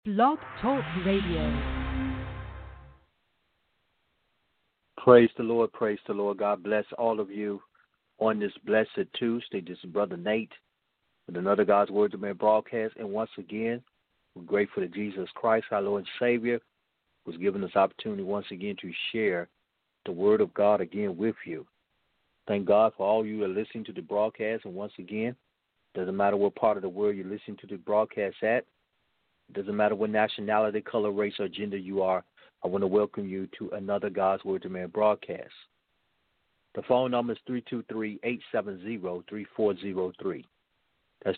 Blog Talk Radio. Praise the Lord, praise the Lord. God bless all of you on this blessed Tuesday. This is Brother Nate with another God's Word to Man broadcast. And once again, we're grateful to Jesus Christ, our Lord and Savior, who's given us opportunity once again to share the Word of God again with you. Thank God for all you who are listening to the broadcast. And once again, doesn't matter what part of the world you're listening to the broadcast at. Doesn't matter what nationality, color, race, or gender you are. I want to welcome you to another God's Word to Man broadcast. The phone number is 323-870-3403. That's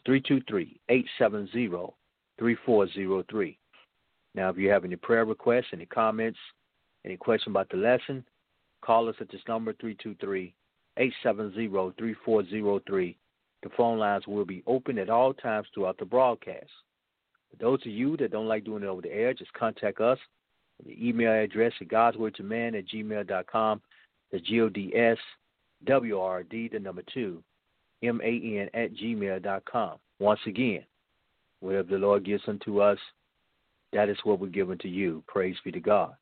323-870-3403. Now, if you have any prayer requests, any comments, any questions about the lesson, call us at this number, 323-870-3403. The phone lines will be open at all times throughout the broadcast. For those of you that don't like doing it over the air, just contact us. The email address is godswordtoman@gmail.com. That's GODSWRD, the number 2, MAN@gmail.com. Once again, whatever the Lord gives unto us, that is what we give unto you. Praise be to God.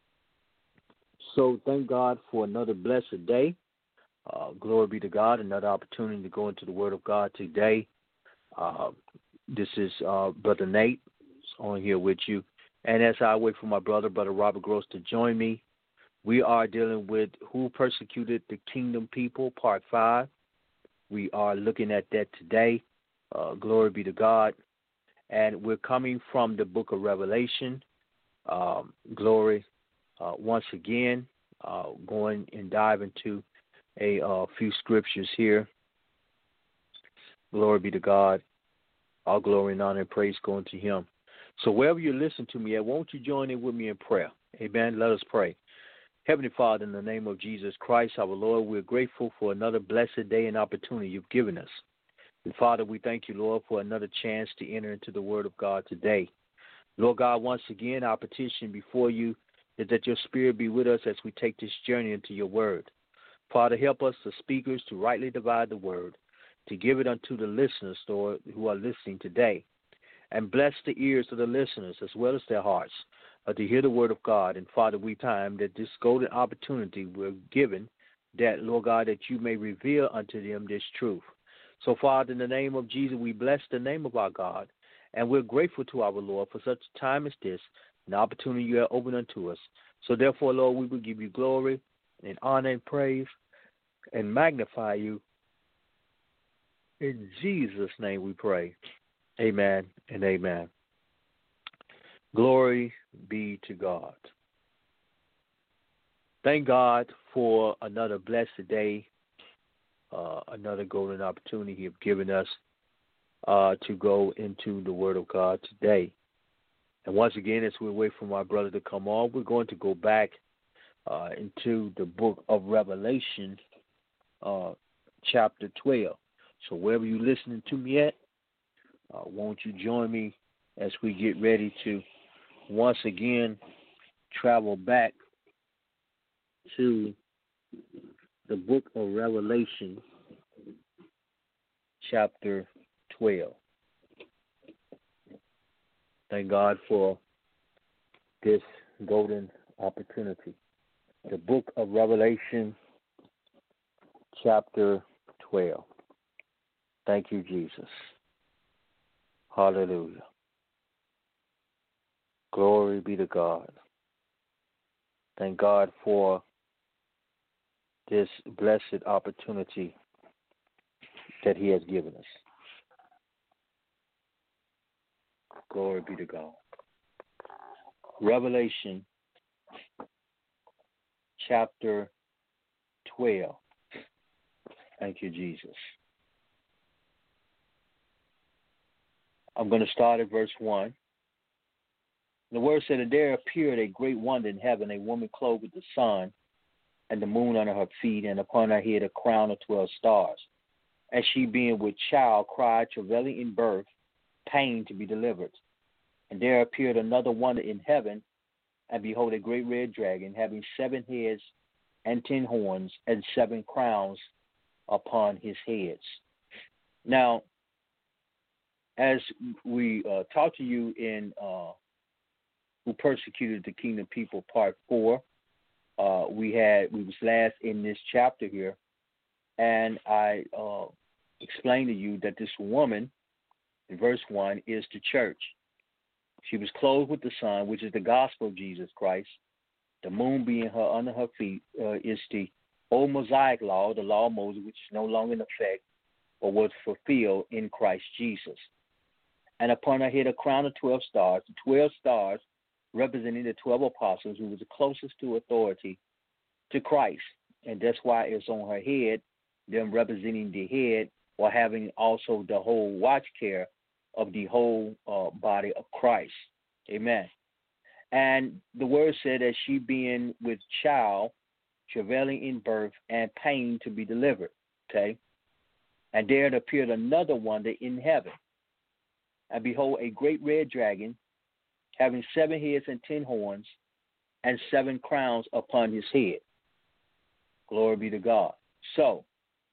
So thank God for another blessed day. Glory be to God, another opportunity to go into the Word of God today. This is Brother Nate on here with you. And as I wait for my brother, Brother Robert Gross, to join me, we are dealing with Who Persecuted the Kingdom People, Part 5. We are looking at that today. Glory be to God. And we're coming from the book of Revelation. Glory. Once again, going and dive into a few scriptures here. Glory be to God. All glory and honor and praise going to him. So wherever you listen to me at, won't you join in with me in prayer? Amen. Let us pray. Heavenly Father, in the name of Jesus Christ, our Lord, we're grateful for another blessed day and opportunity you've given us. And Father, we thank you, Lord, for another chance to enter into the Word of God today. Lord God, once again, our petition before you is that your Spirit be with us as we take this journey into your Word. Father, help us, the speakers, to rightly divide the Word, to give it unto the listeners, Lord, who are listening today. And bless the ears of the listeners as well as their hearts to hear the Word of God. And Father, we time that this golden opportunity we're given, that, Lord God, that you may reveal unto them this truth. So, Father, in the name of Jesus, we bless the name of our God. And we're grateful to our Lord for such a time as this, an opportunity you have opened unto us. So, therefore, Lord, we will give you glory and honor and praise and magnify you. In Jesus' name we pray. Amen and amen. Glory be to God. Thank God for another blessed day, another golden opportunity He has given us to go into the Word of God today. And once again, as we wait for my brother to come on, we're going to go back into the book of Revelation, chapter 12. So wherever you're listening to me at, won't you join me as we get ready to once again travel back to the book of Revelation, chapter 12. Thank God for this golden opportunity. The book of Revelation, chapter 12. Thank you, Jesus. Hallelujah. Glory be to God. Thank God for this blessed opportunity that He has given us. Glory be to God. Revelation chapter 12. Thank you, Jesus. I'm going to start at verse 1. The word said, "And there appeared a great wonder in heaven, a woman clothed with the sun and the moon under her feet, and upon her head a crown of 12 stars. And she, being with child, cried, travailing in birth, pain to be delivered. And there appeared another wonder in heaven, and behold, a great red dragon, having 7 heads and 10 horns, and 7 crowns upon his heads." Now, as we talked to you in who persecuted the kingdom people, part 4. We was last in this chapter here, and I explained to you that this woman, in verse 1, is the church. She was clothed with the sun, which is the gospel of Jesus Christ. The moon being her under her feet is the old Mosaic law, the law of Moses, which is no longer in effect, but was fulfilled in Christ Jesus. And upon her head a crown of 12 stars, the 12 stars representing the 12 apostles who was the closest to authority to Christ. And that's why it's on her head, them representing the head or having also the whole watch care of the whole body of Christ. Amen. And the word said that she being with child, travailing in birth, and pain to be delivered. Okay. And there appeared another wonder in heaven. And behold, a great red dragon, having 7 heads and 10 horns, and 7 crowns upon his head. Glory be to God. So,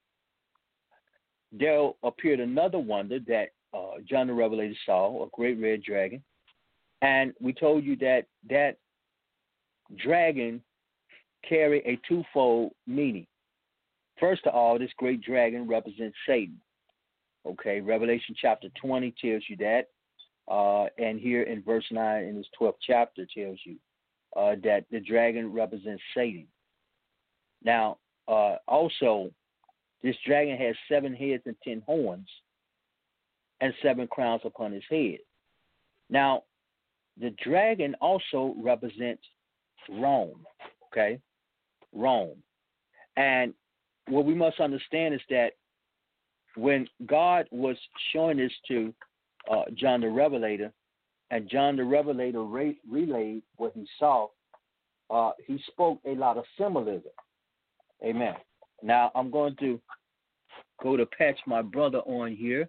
there appeared another wonder that John the Revelator saw, a great red dragon. And we told you that that dragon carried a twofold meaning. First of all, this great dragon represents Satan. Okay, Revelation chapter 20 tells you that. And here in verse 9 in this 12th chapter tells you that the dragon represents Satan. Now, also, this dragon has 7 heads and 10 horns and 7 crowns upon his head. Now, the dragon also represents Rome, okay? Rome. And what we must understand is that when God was showing this to John the Revelator, and John the Revelator relayed what he saw, he spoke a lot of symbolism. Amen. Now, I'm going to go to patch my brother on here.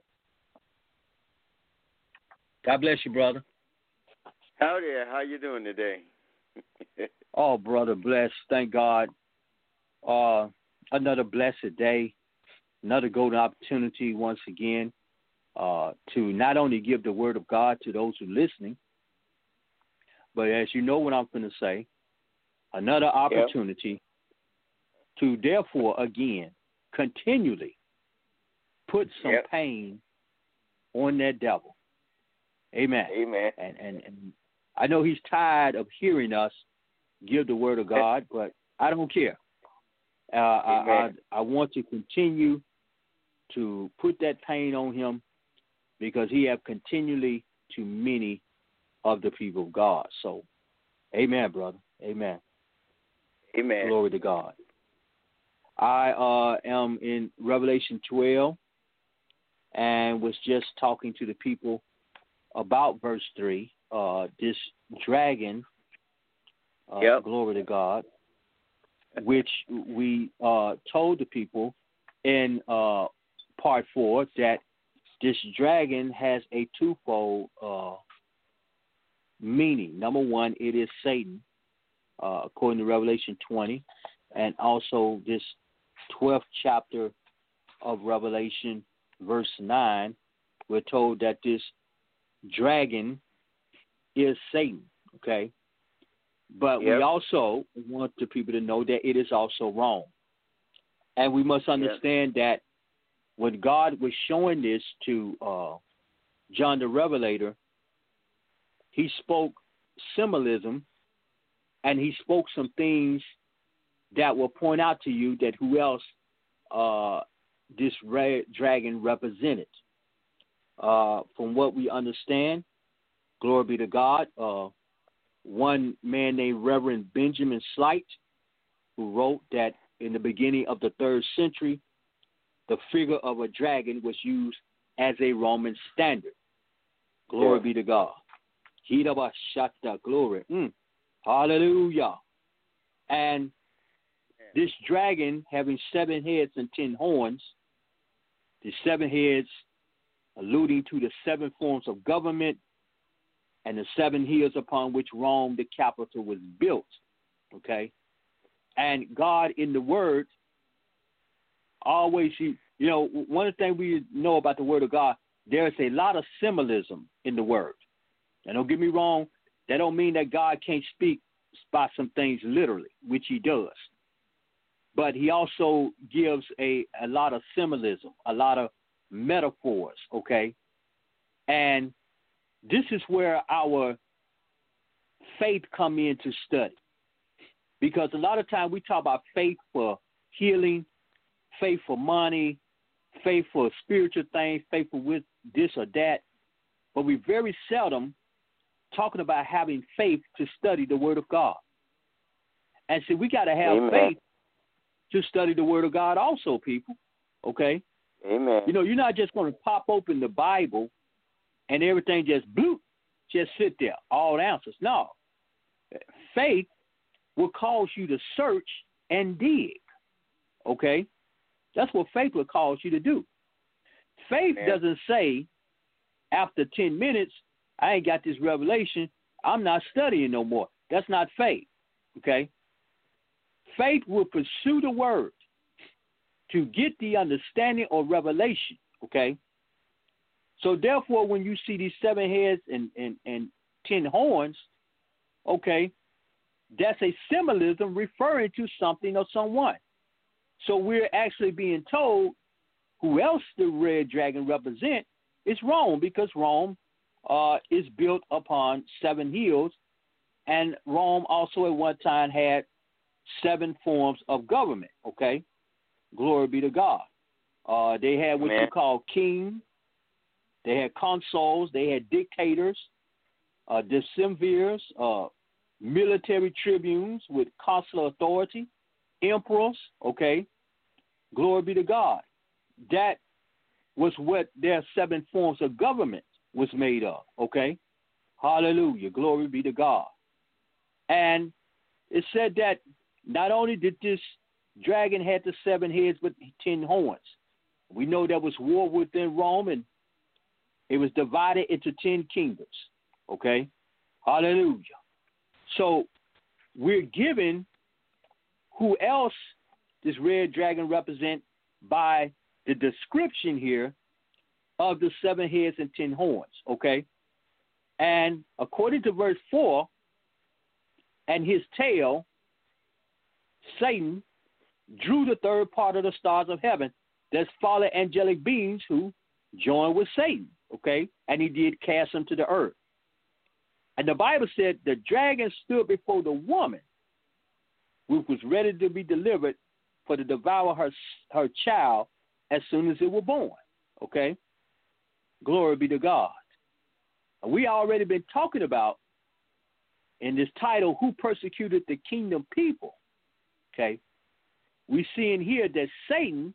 God bless you, brother. Howdy, how you doing today? Oh, brother, blessed. Thank God. Another blessed day, another golden opportunity once again to not only give the word of God to those who are listening, but as you know what I'm going to say, another opportunity to therefore, again, continually put some pain on that devil. Amen. Amen. And I know he's tired of hearing us give the word of God, but I don't care. I want to continue to put that pain on him because he have continually to many of the people of God. So, amen, brother. Amen. Amen. Glory to God. I am in Revelation 12 and was just talking to the people about verse 3. This dragon, glory to God, which we told the people in part 4 that this dragon has a twofold meaning. Number one, it is Satan, according to Revelation 20, and also this 12th chapter of Revelation, verse 9, we're told that this dragon is Satan, okay? But we also want the people to know that it is also wrong. And we must understand that when God was showing this to John the Revelator, he spoke symbolism and he spoke some things that will point out to you that who else this dragon represented. From what we understand, glory be to God, one man named Reverend Benjamin Slight, who wrote that in the beginning of the 3rd century, the figure of a dragon was used as a Roman standard. Glory be to God. Glory. Hallelujah. And this dragon having 7 heads and 10 horns, the 7 heads alluding to the 7 forms of government and the 7 hills upon which Rome, the capital, was built. Okay? And God in the Word always, one of the things we know about the Word of God, there is a lot of symbolism in the Word. And don't get me wrong, That don't mean that God can't speak by some things literally, which he does. But he also gives a lot of symbolism, a lot of metaphors, okay? And this is where our faith come in to study. Because a lot of times we talk about faith for healing, faith for money, faith for spiritual things, faith for with this or that. But we very seldom talking about having faith to study the Word of God. And see, we got to have faith to study the Word of God also, people. Okay? Amen. You know, you're not just going to pop open the Bible and everything just bloop, just sit there, all answers. No. Faith will cause you to search and dig. Okay? That's what faith will cause you to do. Faith doesn't say, after 10 minutes, I ain't got this revelation, I'm not studying no more. That's not faith. Okay? Faith will pursue the word to get the understanding or revelation. Okay? So therefore, when you see these 7 heads and 10 horns, okay, that's a symbolism referring to something or someone. So we're actually being told who else the red dragon represents is Rome, because Rome is built upon 7 hills, and Rome also at one time had 7 forms of government, okay? Glory be to God. They had what you call king, they had consuls, they had dictators, decemvirs, military tribunes with consular authority, emperors, okay? Glory be to God. That was what their 7 forms of government was made of, okay? Hallelujah. Glory be to God. And it said that not only did this dragon had the 7 heads but 10 horns. We know there was war within Rome, and it was divided into 10 kingdoms, okay? Hallelujah. So we're given who else this red dragon represents by the description here of the 7 heads and 10 horns, okay? And according to verse 4, and his tail, Satan, drew the third part of the stars of heaven. That's fallen angelic beings who joined with Satan, okay? And he did cast them to the earth. And the Bible said the dragon stood before the woman, which was ready to be delivered for to devour her child as soon as it were born, okay? Glory be to God. We already been talking about in this title, who persecuted the kingdom people, okay? We see in here that Satan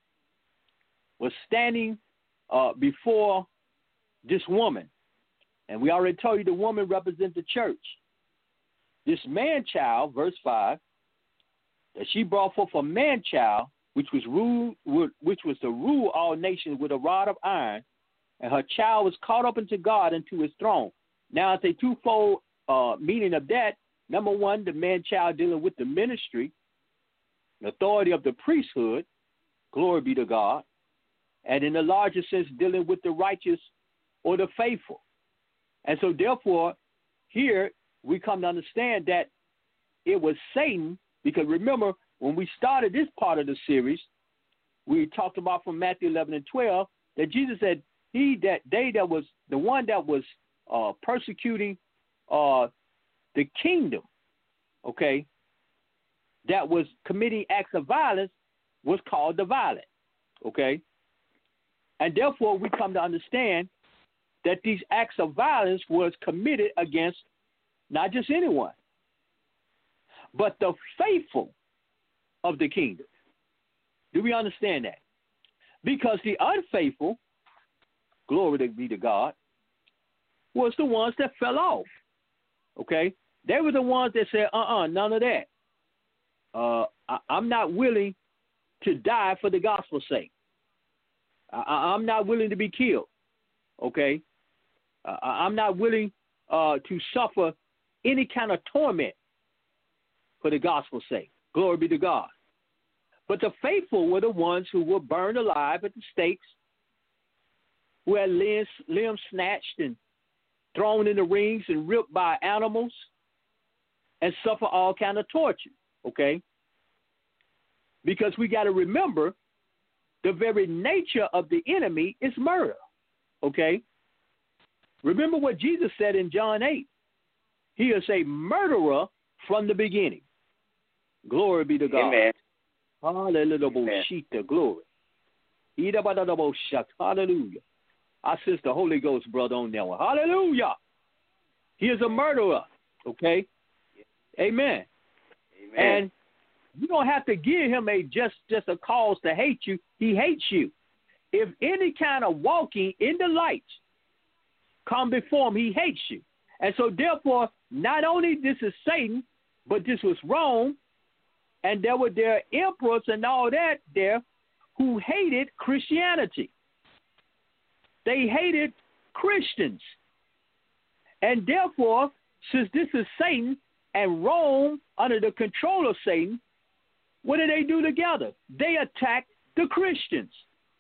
was standing before this woman. And we already told you the woman represents the church. This man-child, verse 5, that she brought forth a man-child, which was to rule all nations with a rod of iron, and her child was caught up into God and to his throne. Now, it's a twofold meaning of that. Number one, the man-child dealing with the ministry, the authority of the priesthood, glory be to God, and in the larger sense, dealing with the righteous or the faithful. And so, therefore, here we come to understand that it was Satan, because remember, when we started this part of the series, we talked about from Matthew 11 and 12 that Jesus said, the one that was persecuting the kingdom, okay, that was committing acts of violence was called the violent, okay? And therefore, we come to understand that these acts of violence was committed against not just anyone, but the faithful of the kingdom. Do we understand that? Because the unfaithful, glory be to God, was the ones that fell off, okay? They were the ones that said, none of that. I'm not willing to die for the gospel's sake. I'm not willing to be killed, okay? I'm not willing to suffer any kind of torment for the gospel's sake. Glory be to God. But the faithful were the ones who were burned alive at the stakes, who had limbs snatched and thrown in the rings and ripped by animals, and suffer all kind of torture, okay? Because we got to remember the very nature of the enemy is murder, okay? Remember what Jesus said in John 8. He is a murderer from the beginning. Glory be to God. Amen. Hallelujah. Glory. Hallelujah. I sense the Holy Ghost, brother, on that one. Hallelujah. He is a murderer, okay? Amen. Amen. And you don't have to give him just a cause to hate you. He hates you. If any kind of walking in the light come before him, he hates you. And so therefore, not only this is Satan, but this was Rome, and there were their emperors and all that there who hated Christianity. They hated Christians. And therefore, since this is Satan and Rome under the control of Satan, what do they do together? They attack the Christians.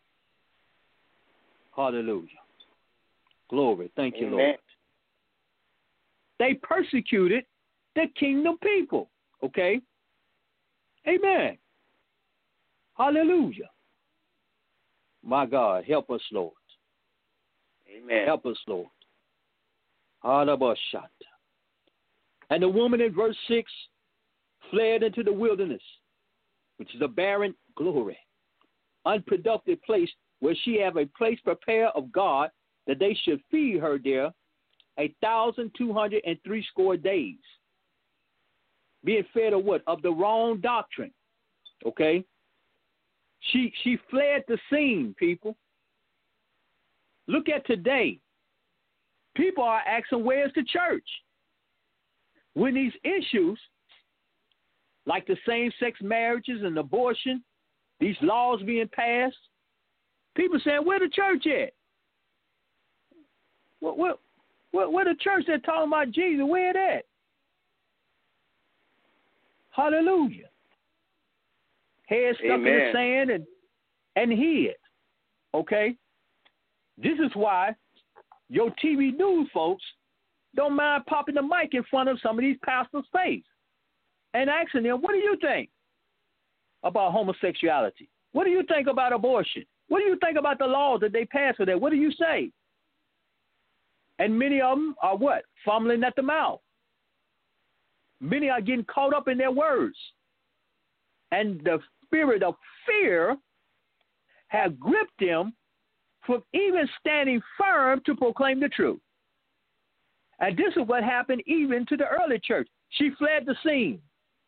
Hallelujah. Glory. Thank you, Amen. Lord. They persecuted the kingdom people. Okay? Amen. Hallelujah. My God, help us, Lord. Amen. Help us, Lord. Alabashata. And the woman in verse 6 fled into the wilderness, which is a barren, glory, unproductive place where she have a place prepared of God that they should feed her there 1,260 days. Being fed of what? Of the wrong doctrine. Okay? She fled the scene, people. Look at today. People are asking, where's the church? When these issues, like the same-sex marriages and abortion, these laws being passed, people saying, where the church at? Where the church that talking about Jesus, where it at? Hallelujah. Head stuck in the sand and hid. Okay? This is why your TV news folks don't mind popping the mic in front of some of these pastors' face and asking them, what do you think about homosexuality? What do you think about abortion? What do you think about the laws that they pass for that? What do you say? And many of them are what? Fumbling at the mouth. Many are getting caught up in their words. And the spirit of fear has gripped them from even standing firm to proclaim the truth. And this is what happened even to the early church. She fled the scene.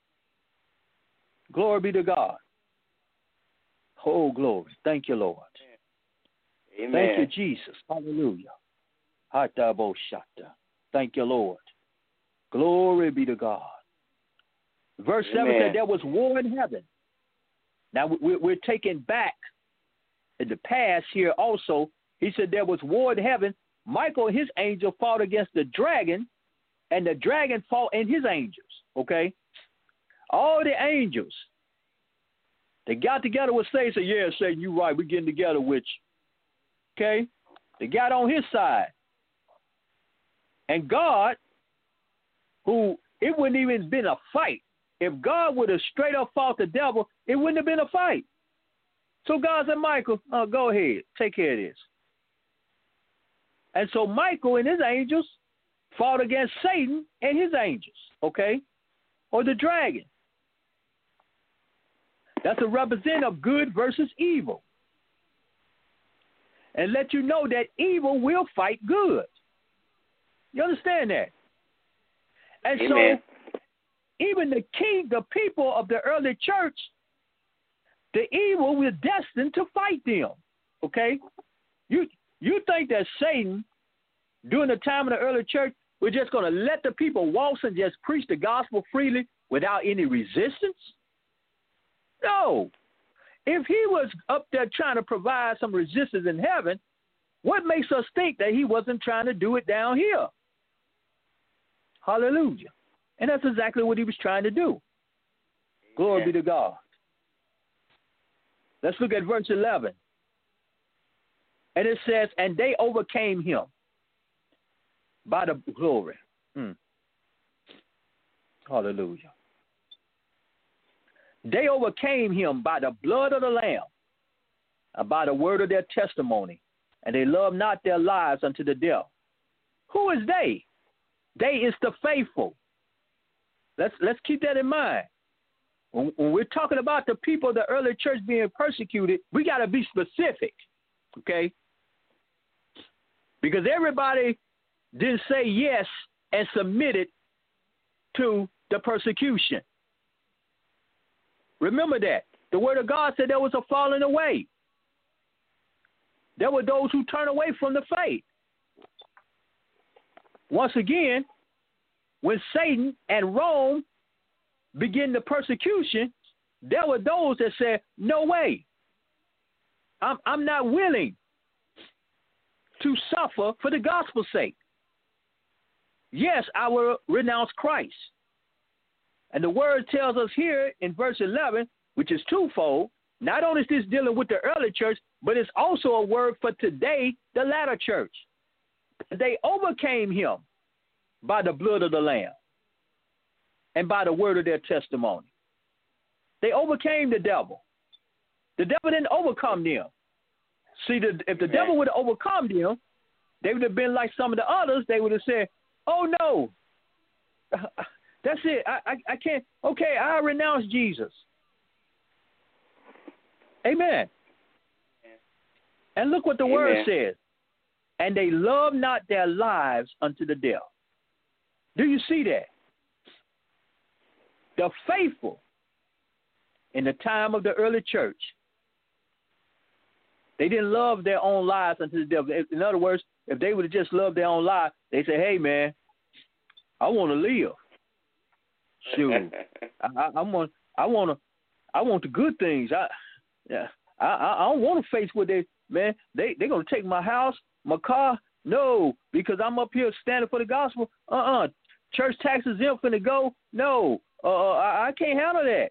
Glory be to God. Oh, glory. Thank you, Lord. Amen. Thank you, Jesus. Hallelujah. Thank you, Lord. Glory be to God. Verse 7 said there was war in heaven. Now we're taken back in the past here also. He said there was war in heaven. Michael and his angel fought against the dragon, and the dragon fought and his angels. Okay? All the angels, they got together with Satan and said, yeah, Satan, you're right. We're getting together with you. Okay? They got on his side. And God, who it wouldn't even been a fight. If God would have straight up fought the devil, it wouldn't have been a fight. So God said, Michael, go ahead. Take care of this. And so Michael and his angels fought against Satan and his angels, okay? Or the dragon. That's a representative of good versus evil. And let you know that evil will fight good. You understand that? And Amen. so even the people of the early church, the evil was destined to fight them, okay? You think that Satan, during the time of the early church, was just going to let the people waltz and just preach the gospel freely without any resistance? No. If he was up there trying to provide some resistance in heaven, what makes us think that he wasn't trying to do it down here? Hallelujah. And that's exactly what he was trying to do. Amen. Glory be to God. Let's look at verse 11. And it says, and they overcame him by the glory. Hallelujah. They overcame him by the blood of the Lamb and by the word of their testimony, and they loved not their lives unto the death. Who is they? They is the faithful. Let's keep that in mind. When we're talking about the people of the early church being persecuted, we got to be specific, okay? Because everybody didn't say yes and submitted to the persecution. Remember that. The word of God said there was a falling away. There were those who turned away from the faith. Once again, when Satan and Rome began the persecution, there were those that said, no way. I'm not willing to suffer for the gospel's sake. Yes, I will renounce Christ. And the word tells us here in verse 11, which is twofold, not only is this dealing with the early church, but it's also a word for today, the latter church. They overcame him by the blood of the Lamb and by the word of their testimony. They overcame the devil. The devil didn't overcome them. See, if the devil would have overcome them, they would have been like some of the others. They would have said, oh, no, that's it. I can't. Okay, I renounce Jesus. Amen. And look what the word says. And they love not their lives unto the death. Do you see that? The faithful in the time of the early church, they didn't love their own lives unto the death. In other words, if they would have just loved their own lives, they say, hey, man, I want to live. Shoot, I want the good things. I don't want to face what they're gonna take my house, my car. No, because I'm up here standing for the gospel. Church taxes them finna go. No, I can't handle that.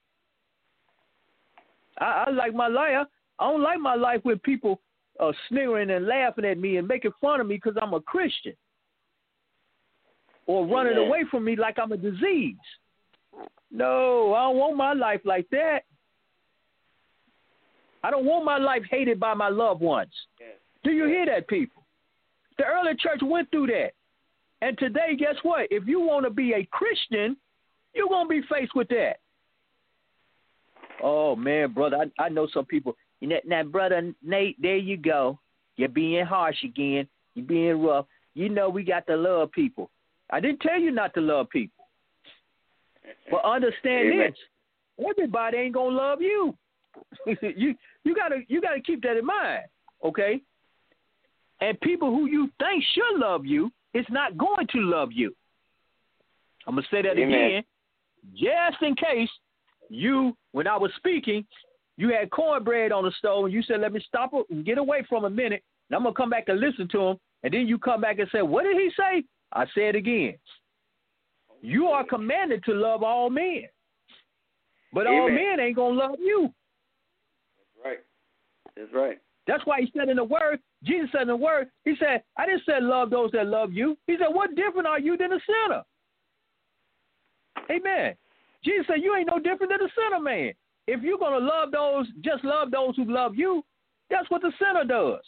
I like my life. I don't like my life with people sneering and laughing at me and making fun of me because I'm a Christian. Or running away from me like I'm a disease. No, I don't want my life like that. I don't want my life hated by my loved ones. Do you hear that, people? The early church went through that. And today, guess what? If you want to be a Christian, you're going to be faced with that. Oh, man, brother, I know some people. Now, brother Nate, there you go. You're being harsh again. You're being rough. You know we got to love people. I didn't tell you not to love people. But understand this. Everybody ain't going to love you. You gotta keep that in mind, okay? And people who you think should love you is not going to love you. I'm going to say that again, just in case when I was speaking, you had cornbread on the stove and you said, let me stop it and get away from a minute, and I'm going to come back and listen to him, and then you come back and say, what did he say? I say it again. You are commanded to love all men. But all men ain't going to love you. That's right. That's why he said in the word, Jesus said in the word, he said, I didn't say love those that love you. He said, what different are you than a sinner? Amen. Jesus said, you ain't no different than a sinner, man. If you're going to love those, just love those who love you, that's what the sinner does.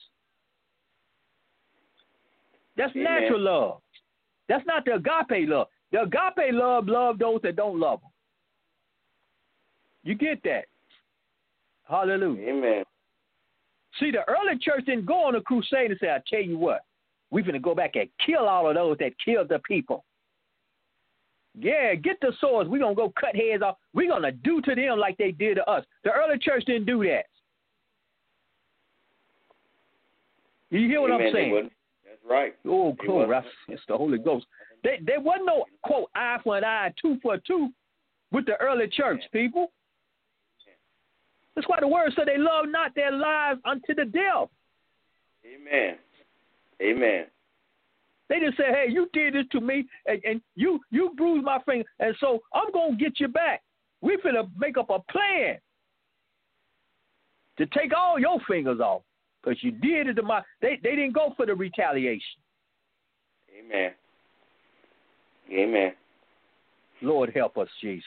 That's natural love. That's not the agape love. The agape love those that don't love them. You get that? Hallelujah. Amen. See, the early church didn't go on a crusade and say, I tell you what, we're going to go back and kill all of those that killed the people. Yeah, get the swords. We're going to go cut heads off. We're going to do to them like they did to us. The early church didn't do that. You hear what I'm saying? That's right. Oh, glory. It's the Holy Ghost. There wasn't no, quote, eye for an eye, tooth for a tooth with the early church, people. That's why the word said they love not their lives unto the death. Amen. Amen. They just say, hey, you did this to me, and you bruised my finger, and so I'm going to get you back. We finna make up a plan to take all your fingers off because you did it to my. They didn't go for the retaliation. Amen. Amen. Lord, help us, Jesus.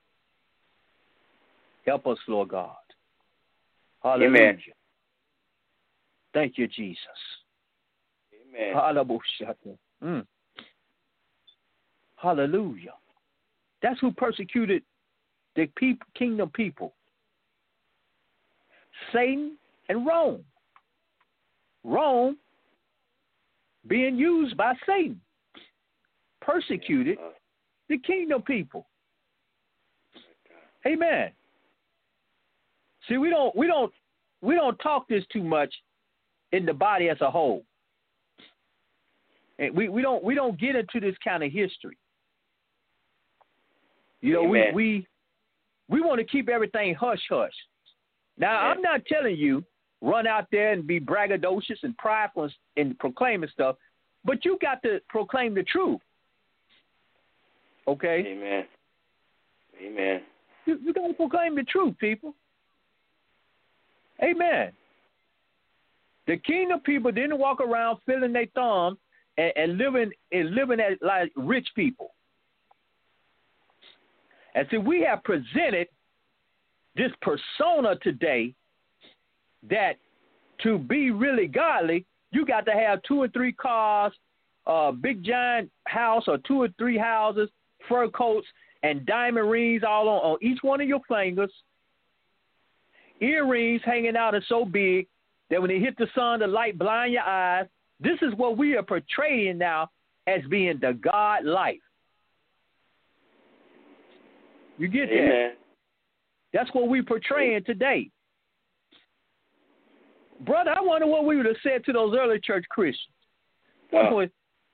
Help us, Lord God. Hallelujah. Amen. Thank you, Jesus. Amen. Hallelujah. Hallelujah. That's who persecuted the kingdom people. Satan and Rome. Rome being used by Satan. Persecuted the kingdom people. Amen. See, we don't talk this too much in the body as a whole. And we don't get into this kind of history. You know, Amen. we want to keep everything hush hush. Now, Amen. I'm not telling you run out there and be braggadocious and prideful and proclaiming stuff, but you got to proclaim the truth. Okay? Amen. Amen. You got to proclaim the truth, people. Amen. The kingdom people didn't walk around filling their thumb and living as like rich people. And see, we have presented this persona today that to be really godly, you got to have 2 or 3 cars, big giant house or 2 or 3 houses, fur coats, and diamond rings all on each one of your fingers, earrings hanging out and so big that when they hit the sun, the light blind your eyes. This is what we are portraying now as being the God life. You get Amen. that? That's what we're portraying today. Brother, I wonder what we would have said to those early church Christians. What would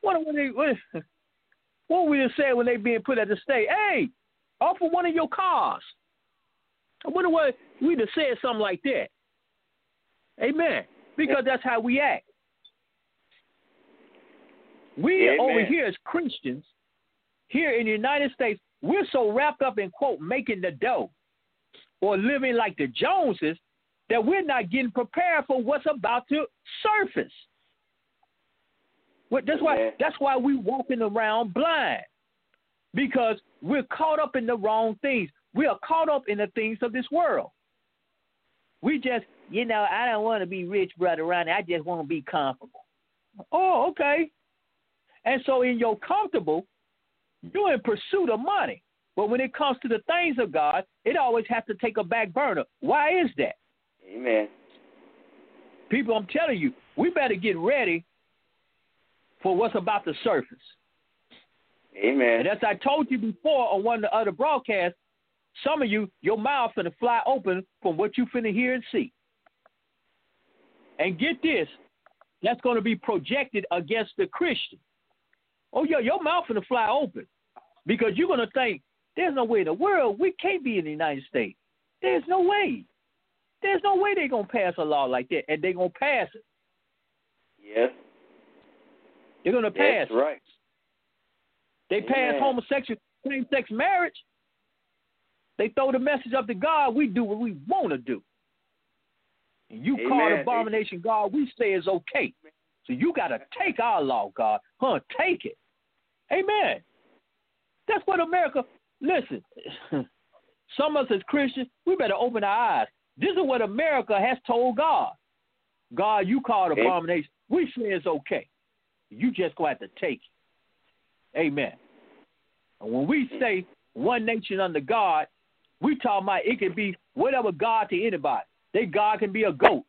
we have said when they being put at the stake? Hey, offer one of your cars. I wonder what we'd have said something like that. Amen. Because that's how we act. We Amen. over here as Christians, here in the United States, we're so wrapped up in, quote, making the dough or living like the Joneses that we're not getting prepared for what's about to surface. That's why we're walking around blind, because we're caught up in the wrong things. We are caught up in the things of this world. We just, I don't want to be rich, brother Ronnie. I just want to be comfortable. Oh, okay. And so in your comfortable, you're in pursuit of money. But when it comes to the things of God, it always has to take a back burner. Why is that? Amen. People, I'm telling you, we better get ready for what's about to surface. Amen. And as I told you before on one of the other broadcasts, some of you, your mouth finna fly open from what you finna hear and see. And get this, that's going to be projected against the Christian. Oh, yeah, your mouth finna fly open because you're going to think, there's no way in the world we can't be in the United States. There's no way. There's no way they're going to pass a law like that, and they're going to pass it. Yes. They're going to pass That's right. They pass homosexual, same-sex marriage. They throw the message up to God. We do what we want to do. And you call it abomination, God, we say it's okay. So you got to take our law, God. Take it. Amen. That's what America, listen, some of us as Christians, we better open our eyes. This is what America has told God. God, you call it abomination. We say it's okay. You just going to have to take it. Amen. And when we say one nation under God, we talking about it can be whatever God to anybody. Their God can be a goat.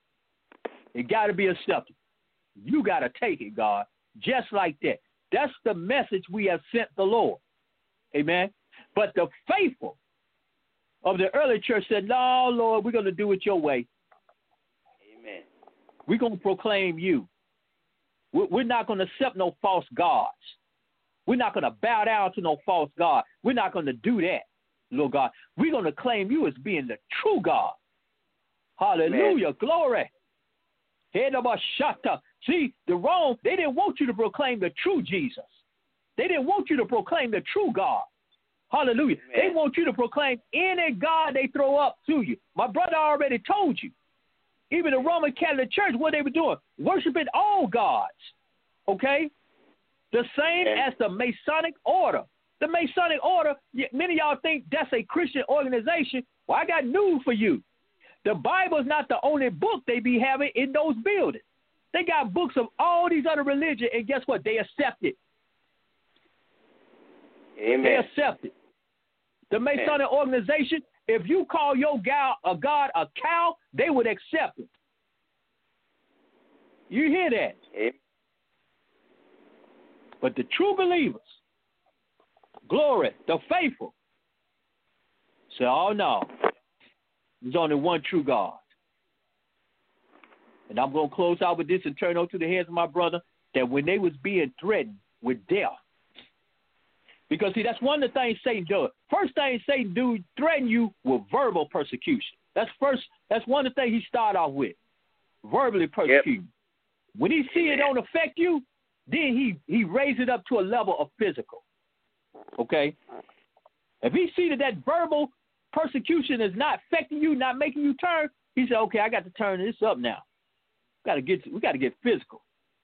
It got to be a scepter. You got to take it, God, just like that. That's the message we have sent the Lord. Amen. But the faithful of the early church said, no, Lord, we're going to do it your way. Amen. We're going to proclaim you. We're not going to accept no false gods. We're not going to bow down to no false God. We're not going to do that, Lord God. We're going to claim you as being the true God. Hallelujah. Amen. Glory. See, the Rome, they didn't want you to proclaim the true Jesus. They didn't want you to proclaim the true God. Hallelujah. Amen. They want you to proclaim any God they throw up to you. My brother already told you. Even the Roman Catholic Church, what they were doing, worshiping all gods. Okay? The same as the Masonic Order. The Masonic Order, many of y'all think that's a Christian organization. Well, I got news for you. The Bible is not the only book they be having in those buildings. They got books of all these other religions, and guess what? They accept it. Amen. They accept it. The Masonic organization, if you call your god a cow, they would accept it. You hear that? Amen. But the true believers, glory, the faithful, say, oh no, there's only one true God. And I'm going to close out with this and turn over to the hands of my brother, that when they was being threatened with death, because, see, that's one of the things Satan does. First thing Satan do, threaten you with verbal persecution. That's one of the things he start off with, verbally persecute. Yep. When he see it don't affect you, then he raises it up to a level of physical. Okay? If he see that verbal persecution is not affecting you, not making you turn, he said, okay, I got to turn this up now. We got to get physical.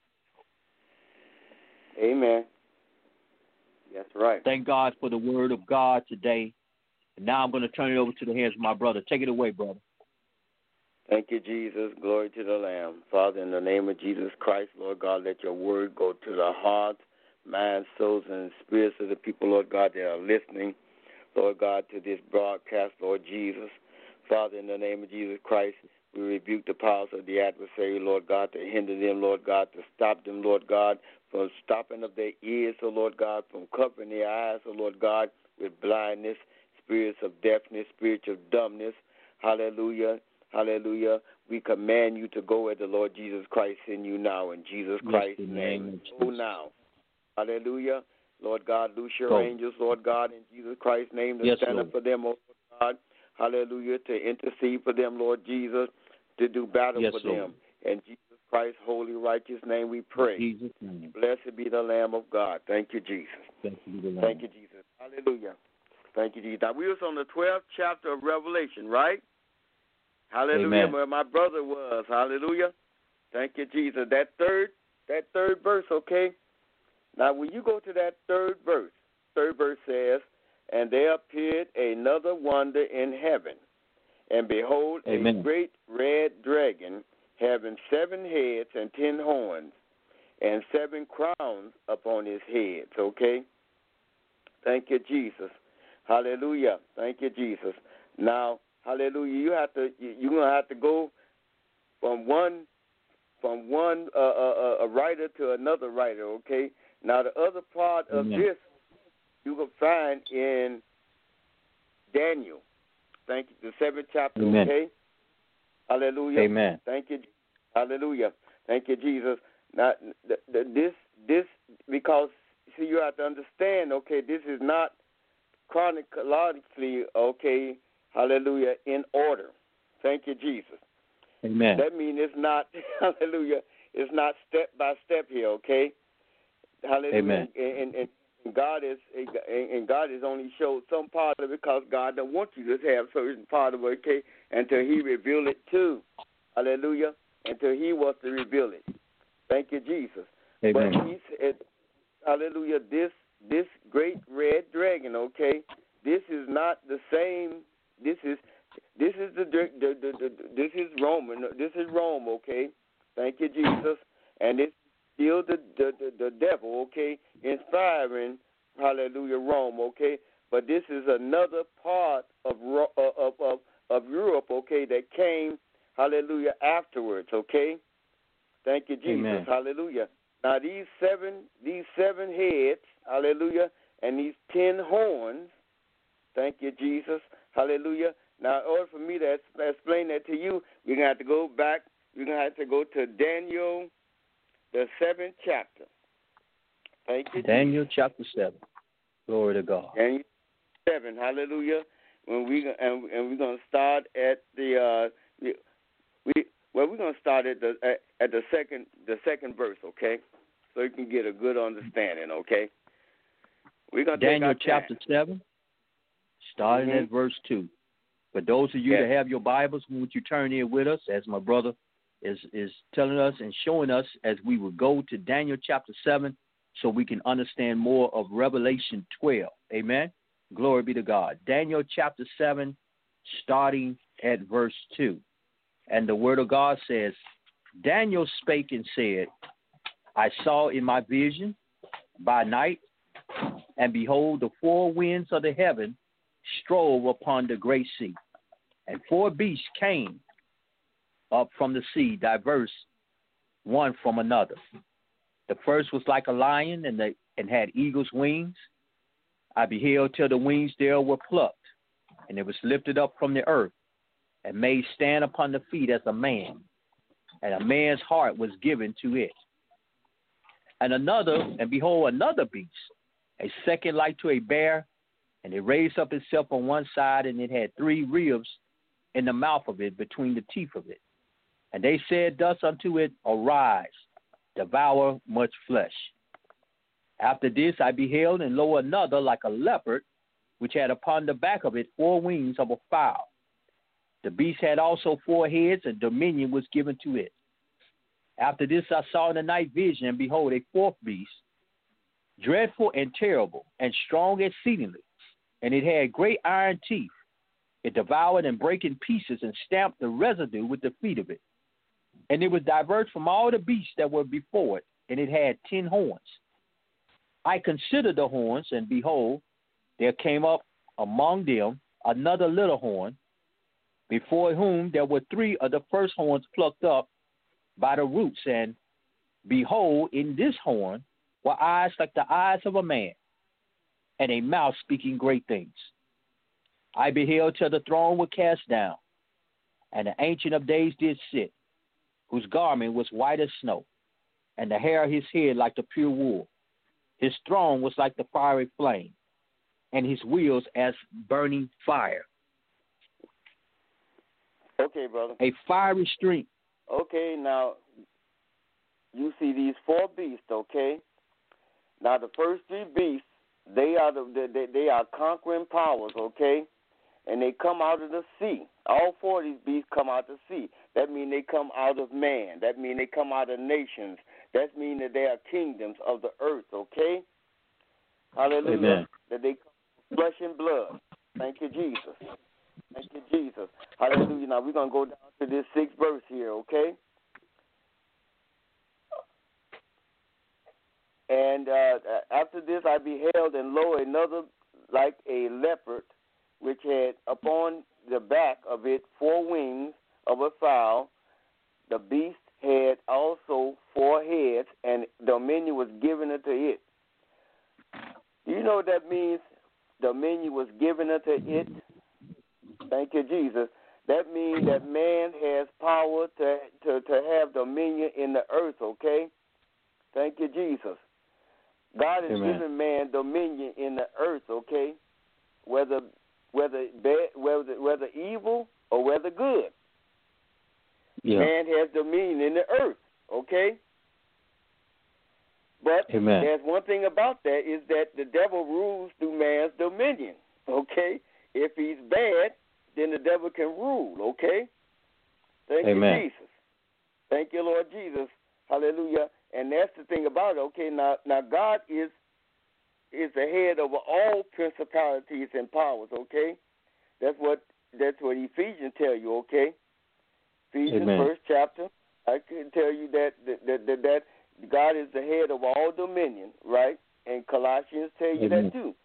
Amen. That's right. Thank God for the word of God today. And now I'm going to turn it over to the hands of my brother. Take it away, brother. Thank you, Jesus. Glory to the Lamb. Father, in the name of Jesus Christ, Lord God, let your word go to the hearts, minds, souls, and spirits of the people, Lord God, that are listening, Lord God, to this broadcast, Lord Jesus. Father, in the name of Jesus Christ, we rebuke the powers of the adversary, Lord God, to hinder them, Lord God, to stop them, Lord God, from stopping of their ears, oh Lord God, from covering their eyes, oh Lord God, with blindness, spirits of deafness, spiritual dumbness. Hallelujah. Hallelujah. We command you to go where the Lord Jesus Christ send you now in Jesus Christ's name. Go now. Hallelujah. Lord God, loose your angels, Lord God, in Jesus Christ's name to stand up for them, oh Lord God. Hallelujah. To intercede for them, Lord Jesus, to do battle for them. In Jesus Christ's holy, righteous name we pray. Jesus' name. Blessed be the Lamb of God. Thank you, Jesus. Thank you, Jesus. Hallelujah. Thank you, Jesus. Now, we was on the 12th chapter of Revelation, right? Hallelujah. Amen. Where my brother was. Hallelujah. Thank you, Jesus. That third verse, okay? Now, when you go to that third verse says, and there appeared another wonder in heaven, and behold, Amen. a great red dragon, having 7 heads and 10 horns, and 7 crowns upon his heads, okay? Thank you, Jesus. Hallelujah. Thank you, Jesus. Now, hallelujah, you're going to have to go from one writer to another writer, okay? Now, the other part of this you can find in Daniel. Thank you. The 7th chapter, okay? Hallelujah. Amen. Thank you. Hallelujah. Thank you, Jesus. Now, this because, see, you have to understand, okay, this is not chronologically, okay, hallelujah, in order. Thank you, Jesus. Amen. That means it's not, hallelujah, it's not step by step here, okay? Hallelujah. Amen. And God has only showed some part of it because God don't want you to have certain part of it, okay, until he reveal it too. Hallelujah. Until he wants to reveal it. Thank you, Jesus. Amen. But he said, hallelujah, this great red dragon, okay, this is not the same. This is Roman. This is Rome, okay. Thank you, Jesus. And it's still the devil, okay, inspiring, hallelujah, Rome, okay. But this is another part of Europe, okay, that came, hallelujah, afterwards, okay. Thank you, Jesus. Amen. Hallelujah. Now these seven heads, hallelujah, and these 10 horns. Thank you, Jesus. Hallelujah. Now, in order for me to explain that to you, we're going to have to go back. We're going to have to go to Daniel, the 7th chapter. Thank you, Daniel Jesus. chapter 7. Glory to God. Daniel 7. Hallelujah. We're going to start at the we're going to start at the second verse, okay? So you can get a good understanding, okay? We're going to Daniel chapter 7, starting at verse 2. For those of you that have your Bibles, won't you turn in with us, as my brother is telling us and showing us as we will go to Daniel chapter 7, so we can understand more of Revelation 12. Amen. Glory be to God. Daniel chapter 7, starting at verse 2. And the word of God says, Daniel spake and said, I saw in my vision by night, and behold, the four winds of the heaven strove upon the great sea, and four beasts came up from the sea, diverse one from another. The first was like a lion, and had eagle's wings. I beheld till the wings thereof were plucked, and it was lifted up from the earth, and made stand upon the feet as a man, and a man's heart was given to it. And behold, another beast, a second like to a bear, and it raised up itself on one side, and it had 3 ribs in the mouth of it, between the teeth of it. And they said thus unto it, Arise, devour much flesh. After this I beheld, and lo, another like a leopard, which had upon the back of it 4 wings of a fowl. The beast had also 4 heads, and dominion was given to it. After this I saw in the night vision, and behold, a 4th beast, dreadful and terrible, and strong exceedingly, and it had great iron teeth. It devoured and brake in pieces, and stamped the residue with the feet of it. And it was diverse from all the beasts that were before it, and it had 10 horns. I considered the horns, and behold, there came up among them another little horn, before whom there were 3 of the first horns plucked up by the roots. And behold, in this horn were eyes like the eyes of a man, and a mouth speaking great things. I beheld till the throne was cast down, and the Ancient of Days did sit, whose garment was white as snow, and the hair of his head like the pure wool. His throne was like the fiery flame, and his wheels as burning fire. Okay, brother. A fiery stream. Okay, now you see these 4 beasts. Okay, now the first 3 beasts, they are conquering powers. Okay, and they come out of the sea. All 4 of these beasts come out of the sea. That means they come out of man. That means they come out of nations. That means that they are kingdoms of the earth. Okay, hallelujah. Amen. That they come from flesh and blood. Thank you, Jesus. Thank you, Jesus. Hallelujah. Now we're going to go down to this 6th verse here, okay? And after this I beheld, and lo, another like a leopard, which had upon the back of it 4 wings of a fowl. The beast had also 4 heads, and dominion was given unto it. Do you know what that means? Dominion was given unto it. Thank you, Jesus. That means that man has power to have dominion in the earth, okay? Thank you, Jesus. God has given man dominion in the earth, okay? Whether bad, whether evil or whether good. Yeah. Man has dominion in the earth, okay? But there's one thing about that is that the devil rules through man's dominion, okay? If he's bad, then the devil can rule, okay? Thank you, Jesus. Thank you, Lord Jesus. Hallelujah. And that's the thing about it, okay? Now God is the head over all principalities and powers, okay? That's what Ephesians tell you, okay? Ephesians 1st chapter. I can tell you that God is the head of all dominion, right? And Colossians tell you that too.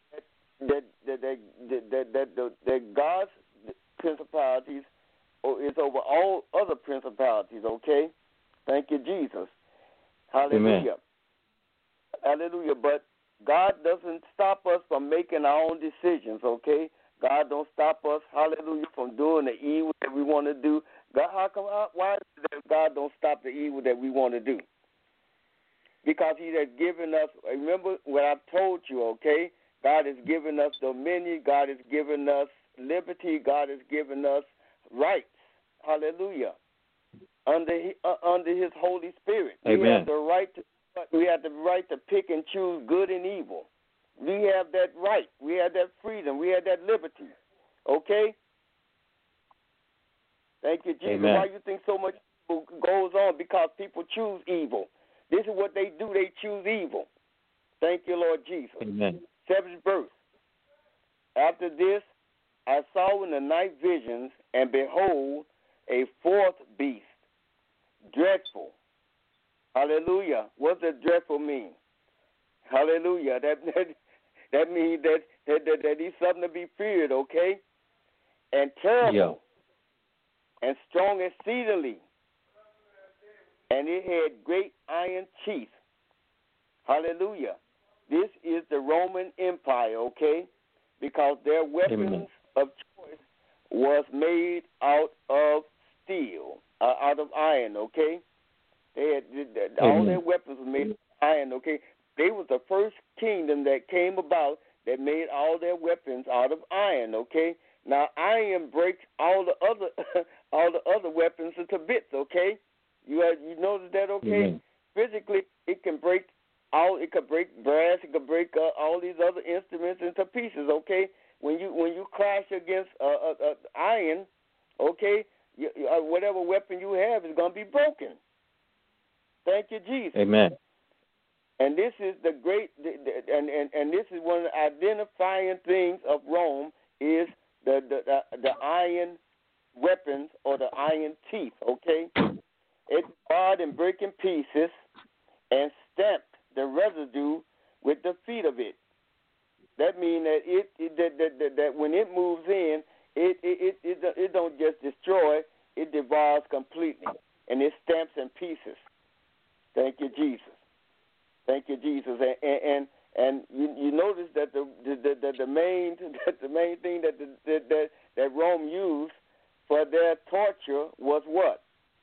That God's principalities is over all other principalities, okay? Thank you, Jesus. Hallelujah. Hallelujah. But God doesn't stop us from making our own decisions, okay? God don't stop us, hallelujah, from doing the evil that we want to do. Why is it that God don't stop the evil that we want to do? Because he has given us, remember what I've told you, okay? God has given us dominion. God has given us liberty. God has given us rights. Hallelujah. Under his Holy Spirit. Amen. We have the right to pick and choose good and evil. We have that right. We have that freedom. We have that liberty. Okay? Thank you, Jesus. Amen. Why you think so much evil goes on? Because people choose evil. This is what they do. They choose evil. Thank you, Lord Jesus. Amen. 7th verse. After this, I saw in the night visions, and behold, a fourth beast, dreadful. Hallelujah. What does dreadful mean? Hallelujah. That means that he's something to be feared, okay? And terrible, and strong exceedingly. And it had great iron teeth. Hallelujah. This is the Roman Empire, okay? Because their weapons of choice was made out of steel, out of iron, okay? They had all their weapons were made of iron, okay? They was the first kingdom that came about that made all their weapons out of iron, okay? Now iron breaks all the other weapons into bits, okay? You notice that, okay? Physically, it can break it could break brass, it could break all these other instruments into pieces, okay? When you clash against iron, okay, whatever weapon you have is going to be broken. Thank you, Jesus. Amen. And this is the great, and this is one of the identifying things of Rome is the iron weapons or the iron teeth, okay? It barred and break in pieces and stamped the residue with the feet of it. That means that that when it moves in, it don't just destroy, it devours completely, and it stamps in pieces. Thank you, Jesus. Thank you, Jesus. And you notice that the main thing that Rome used for their torture was what?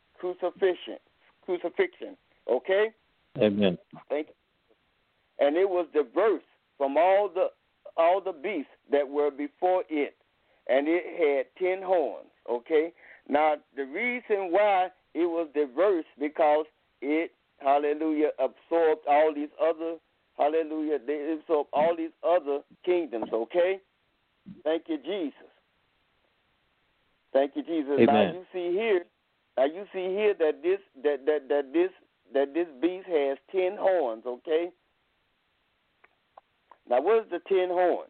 Crucifixion. Okay? Amen. Thank you. And it was diverse from all the beasts that were before it, and it had 10 horns. Okay? Now the reason why it was diverse because it, hallelujah, absorbed all these other, hallelujah, they absorbed all these other kingdoms. Okay? Thank you, Jesus. Thank you, Jesus. Amen. Now you see here that this beast has 10 horns, okay? Now, what is the 10 horns?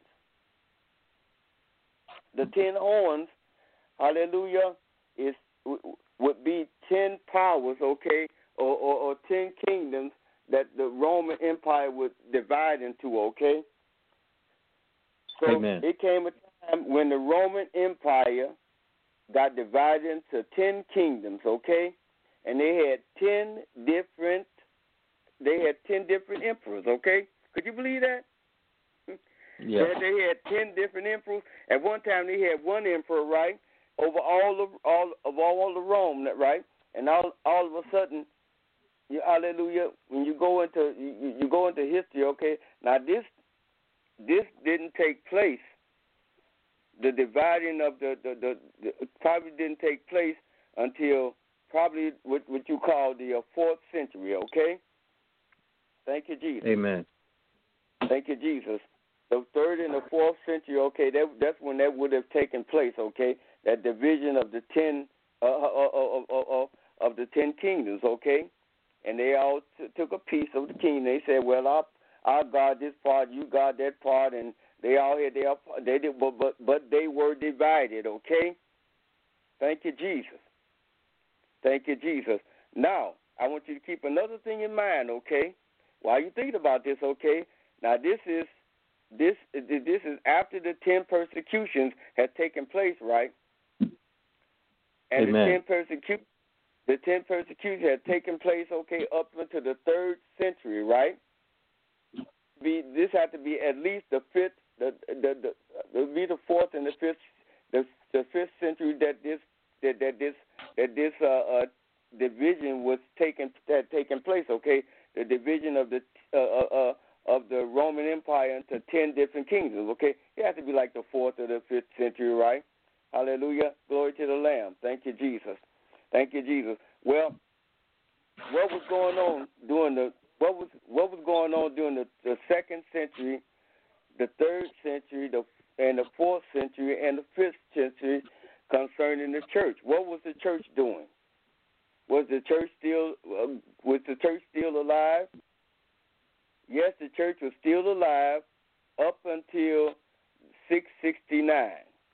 The 10 horns, hallelujah, would be 10 powers, okay, or 10 kingdoms that the Roman Empire would divide into, okay? So Amen. It came a time when the Roman Empire got divided into 10 kingdoms, okay? And they had 10 different emperors, okay? Could you believe that? Yeah. They had 10 different emperors. At one time they had one emperor, right, over all of Rome, right? And all of a sudden, hallelujah, when you go into history, okay? Now this didn't take place. The dividing of the probably didn't take place until probably what you call the 4th century, okay? Thank you, Jesus. Amen. Thank you, Jesus. The 3rd and the 4th century, okay, that's when that would have taken place, okay? That division of the 10 of the 10 kingdoms, okay? And they all took a piece of the kingdom. They said, well, I'll guard this part, you guard that part, and they all had they did, but they were divided, okay? Thank you, Jesus. Thank you, Jesus. Now, I want you to keep another thing in mind, okay? While you think about this, okay? Now, this is after the 10 persecutions had taken place, right? And Amen. the 10 persecutions had taken place, okay, up into the 3rd century, right? This had to be at least the 5th. The 4th and the 5th, the 5th century that this division was taken place. Okay, the division of the Roman Empire into 10 different kingdoms. Okay, it has to be like the 4th or the 5th century, right? Hallelujah, glory to the Lamb. Thank you, Jesus. Thank you, Jesus. Well, what was going on during the 2nd century? The 3rd century, and the 4th century, and the 5th century concerning the church. What was the church doing? Was the church still alive? yes, the church was still alive up until 669.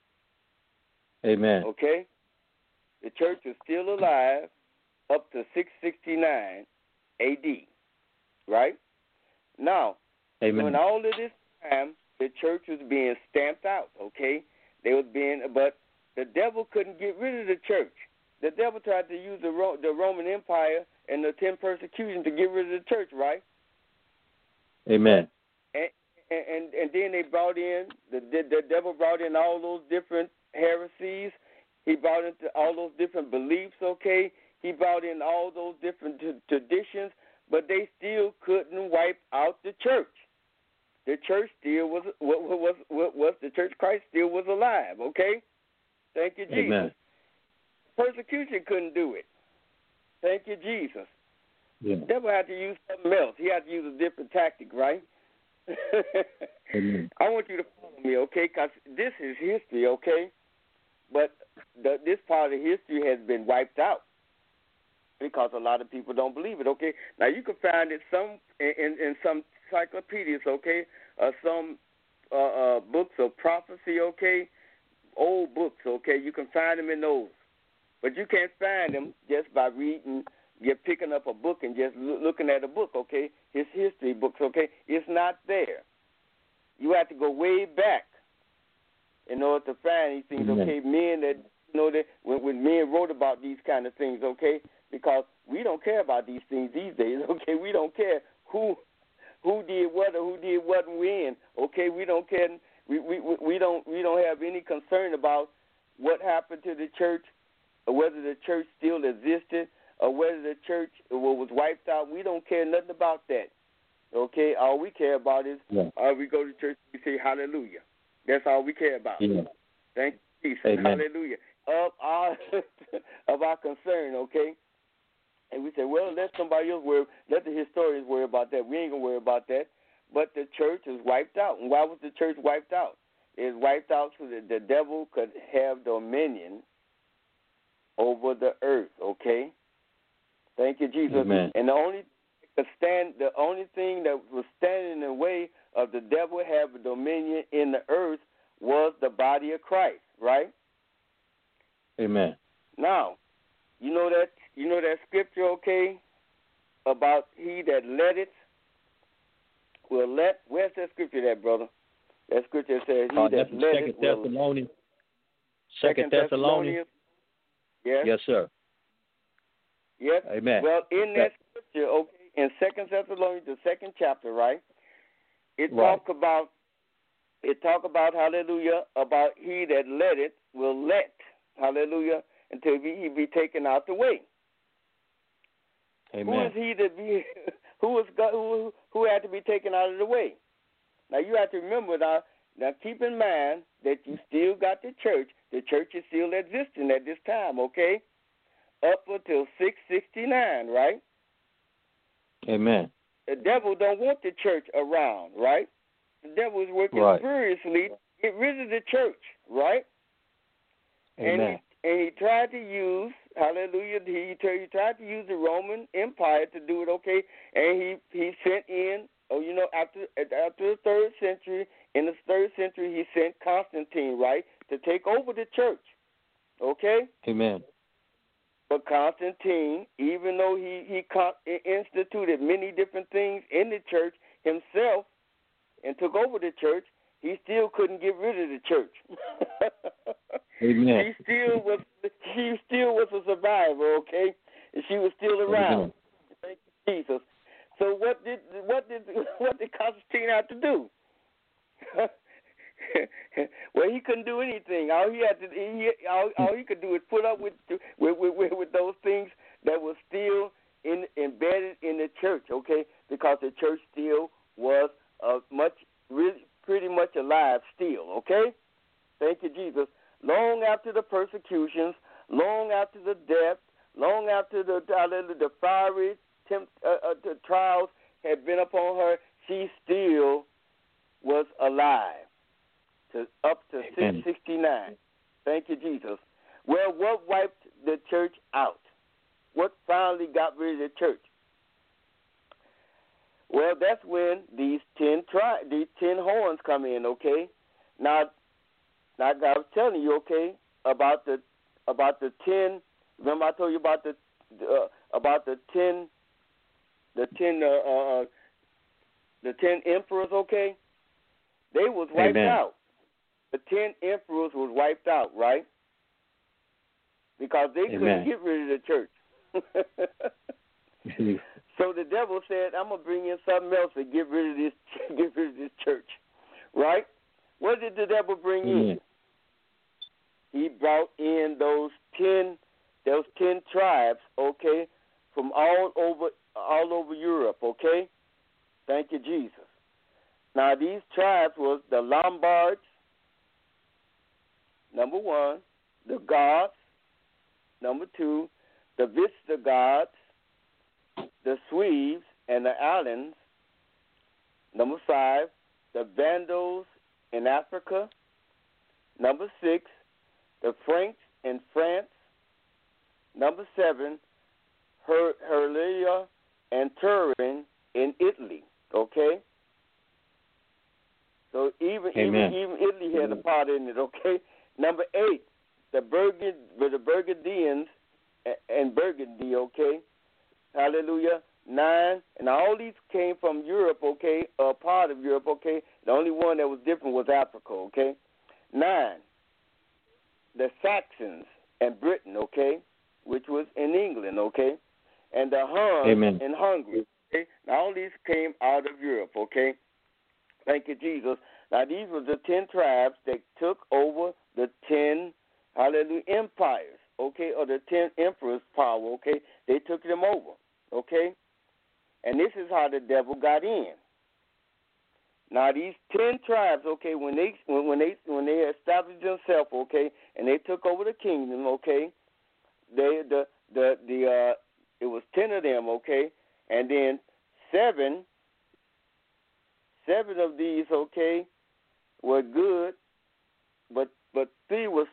Amen. Okay? The church was still alive up to 669 A.D., right? Now, Amen. during all of this time, the church was being stamped out, okay? But the devil couldn't get rid of the church. The devil tried to use the Roman Empire and the 10 persecutions to get rid of the church, right? Amen. And then they brought in, the devil brought in all those different heresies. He brought in all those different beliefs, okay? He brought in all those different traditions, but they still couldn't wipe out the church. The church still was the church Christ still was alive, okay? Thank you, Jesus. Amen. Persecution couldn't do it. Thank you, Jesus. Yeah. The devil had to use something else. He had to use a different tactic, right? Amen. I want you to follow me, okay? Because this is history, okay? But this part of history has been wiped out because a lot of people don't believe it, okay? Now, you can find it in some encyclopedias, okay? Some books of prophecy, okay? Old books, okay? You can find them in those. But you can't find them just by reading, you're picking up a book and just looking at a book, okay? It's history books, okay? It's not there. You have to go way back in order to find these things, okay? Men that, that when men wrote about these kind of things, okay? Because we don't care about these things these days, okay? We don't care who did what or who did what and when, okay? We don't care. We don't have any concern about what happened to the church, or whether the church still existed, or whether the church was wiped out. We don't care nothing about that, okay? All we care about is we go to church and we say hallelujah. That's all we care about. Yeah. Thank you, Jesus. Amen. Hallelujah. Of our concern, okay? And we say, well, let somebody else let the historians worry about that. We ain't going to worry about that. But the church is wiped out. And why was the church wiped out? It was wiped out so that the devil could have dominion over the earth, okay? Thank you, Jesus. Amen. And the only thing that was standing in the way of the devil having dominion in the earth was the body of Christ, right? Amen. Now, you know that scripture, okay, about he that letteth will let. Where's that scripture at, brother? That scripture says he that letteth will. Second Thessalonians. Yes. Yes, sir. Yes. Amen. Well, in that scripture, okay, in 2 Thessalonians, the 2nd chapter, right? It talk about hallelujah, about he that letteth will let, hallelujah, until he be taken out the way. Amen. Who is he that be? Who had to be taken out of the way? Now you have to remember now keep in mind that you still got the church. The church is still existing at this time, okay? Up until 669, right? Amen. The devil don't want the church around, right? The devil is working furiously to get rid of the church, right? Amen. And he tried to use, hallelujah, he tried to use the Roman Empire to do it, okay? And he sent in, after the 3rd century, in the 3rd century, he sent Constantine, right, to take over the church, okay? Amen. But Constantine, even though he instituted many different things in the church himself and took over the church, he still couldn't get rid of the church. Amen. She still was a survivor, okay? And she was still around. Amen. Thank you, Jesus. So what did Constantine have to do? Well, he couldn't do anything. All he could do is put up with those things that were still embedded in the church, okay? Because the church still was pretty much alive still, okay? Thank you, Jesus. Long after the persecutions, long after the death, long after the fiery trials had been upon her, she still was alive. Up to 669. Thank you, Jesus. Well, what wiped the church out? What finally got rid of the church? Well, that's when these 10 horns come in, okay? Now I was telling you, okay, about the 10. Remember I told you about the 10 emperors, okay? They was wiped out. The 10 emperors was wiped out, right? Because they couldn't get rid of the church. So the devil said, "I'm gonna bring in something else to get rid of this church," right? What did the devil bring in? He brought in those 10 tribes, okay, from all over Europe, okay? Thank you, Jesus. Now these tribes was the Lombards, number 1, the Goths, number 2, the Visigoths, the Swedes and the Alans, number 5, the Vandals in Africa, number 6, the Franks in France, number 7, Herlia and Turin in Italy, okay? So even Italy had a part in it, okay? Number 8, the Burgundians and Burgundy, okay? Hallelujah. 9, and all these came from Europe, okay, a part of Europe, okay? The only one that was different was Africa, okay? 9, the Saxons and Britain, okay, which was in England, okay? And the Huns in Hungary, okay? Now all these came out of Europe, okay? Thank you, Jesus. Now these were the 10 tribes that took over the 10, empires, okay, or the 10 emperors' power, okay? They took them over, okay? And this is how the devil got in. Now these 10 tribes, okay, when they established themselves, okay, and they took over the kingdom, okay, it was 10 of them, okay, and then seven of these, okay, were good, but 3 was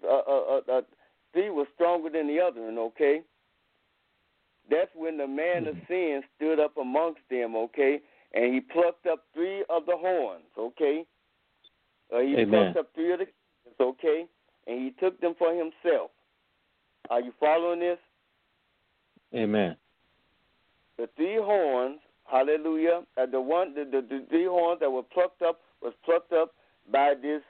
3 was stronger than the other, okay. That's when the man of sin stood up amongst them, okay, and he plucked up 3 of the horns, okay. Plucked up 3 of the kingdoms, okay, and he took them for himself. Are you following this? Amen. The 3 horns, hallelujah, the 3 horns that were plucked up was plucked up by this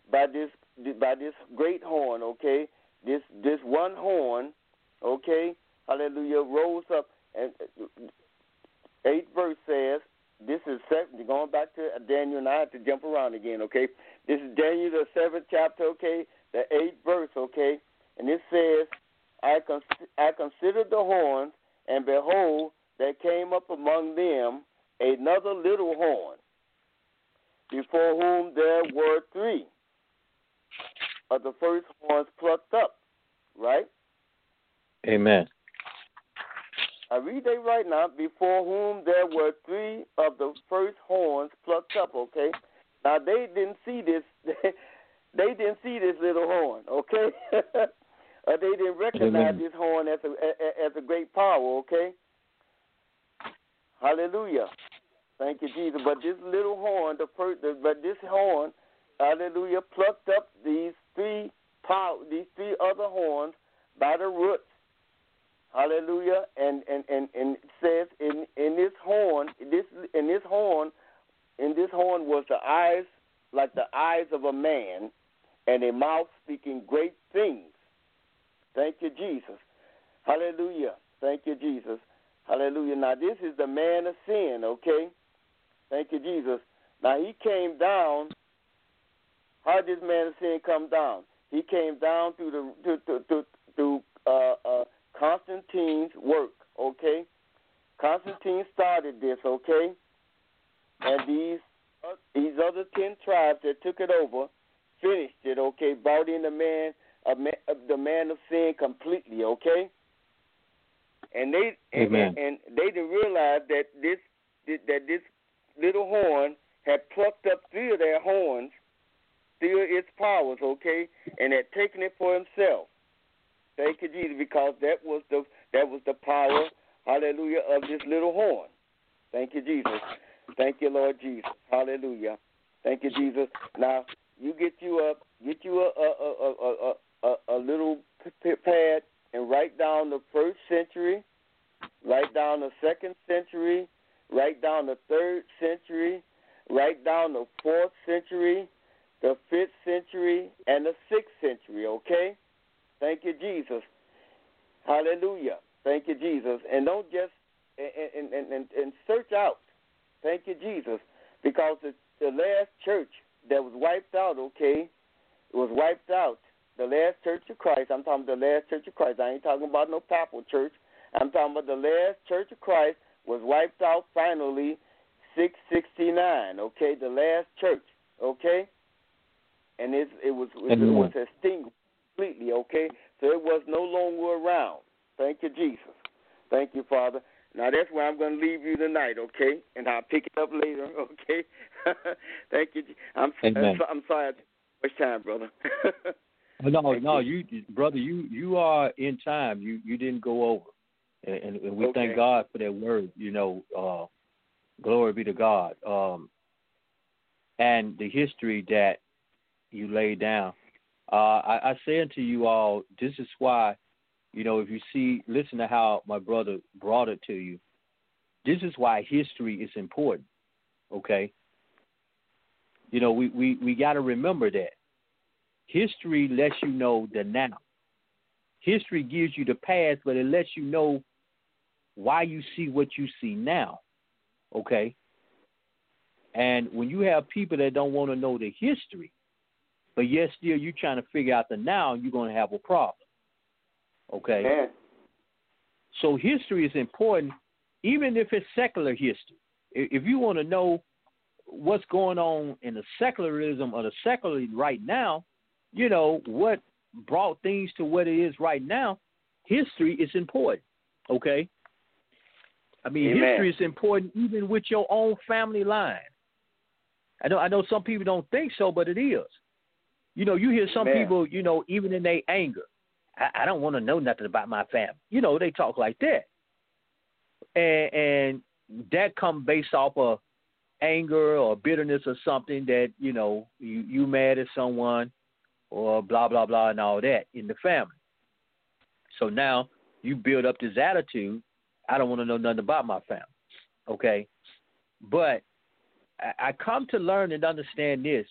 great horn, okay. This one horn, okay, hallelujah, rose up, and 8th verse says, this is going back to Daniel, and I have to jump around again, okay. This is Daniel, the 7th chapter, okay, the 8th verse, okay, and it says, I considered the horns, and behold, there came up among them another little horn, before whom there were 3 of the first horns plucked up, right? Amen. I read that right now, before whom there were 3 of the first horns plucked up, okay? Now, they didn't see this. They didn't see this little horn, okay? They didn't recognize this horn as a great power, okay? Hallelujah. Thank you, Jesus. But this little horn, this horn, hallelujah, plucked up these 3 other horns by the roots. Hallelujah. And it says in this horn was the eyes like the eyes of a man, and a mouth speaking great things. Thank you, Jesus. Hallelujah. Thank you, Jesus. Hallelujah. Now this is the man of sin, okay? Thank you, Jesus. Now he came down. How did this man of sin come down? He came down through Constantine's work, okay? Constantine started this, okay? And these other 10 tribes that took it over finished it, okay? Brought in the man of sin completely, okay? And they didn't realize that this little horn had plucked up 3 of their horns, 3 of its powers, okay, and had taken it for himself. Thank you, Jesus, because that was the power, hallelujah, of this little horn. Thank you, Jesus. Thank you, Lord Jesus. Hallelujah. Thank you, Jesus. Now, you get you a little pad and write down the 1st century, write down the 2nd century, write down the 3rd century, write down the 4th century, the 5th century, and the 6th century, okay? Thank you, Jesus. Hallelujah. Thank you, Jesus. And don't just and search out. Thank you, Jesus. Because the last church that was wiped out, okay, it was wiped out. The last church of Christ, I'm talking about the last church of Christ. I ain't talking about no papal church. I'm talking about the last church of Christ was wiped out finally 669, okay, the last church, okay? And it was extinguished completely, okay? So it was no longer around. Thank you, Jesus. Thank you, Father. Now that's where I'm going to leave you tonight, okay? And I'll pick it up later, okay? Thank you. I'm sorry I took much time, brother. No, you brother, you are in time. You didn't go over, and we thank God for that word. Glory be to God. And the history that you laid down. I say unto you all, this is why, if you listen to how my brother brought it to you, this is why history is important, okay? We got to remember that. History lets you know the now. History gives you the past, but it lets you know why you see what you see now, okay? And when you have people that don't want to know the history, but yet still you're trying to figure out the now, you're going to have a problem, okay? Yeah. So history is important, even if it's secular history. If you want to know what's going on in the secularism or the secular right now, what brought things to what it is right now, history is important, okay? I mean, Amen. History is important even with your own family line. I know some people don't think so, but it is. You hear some people, even in their anger, I don't want to know nothing about my family. They talk like that. And that comes based off of anger or bitterness or something that, you mad at someone or blah, blah, blah and all that in the family. So now you build up this attitude, I don't want to know nothing about my family, okay? But I come to learn and understand this,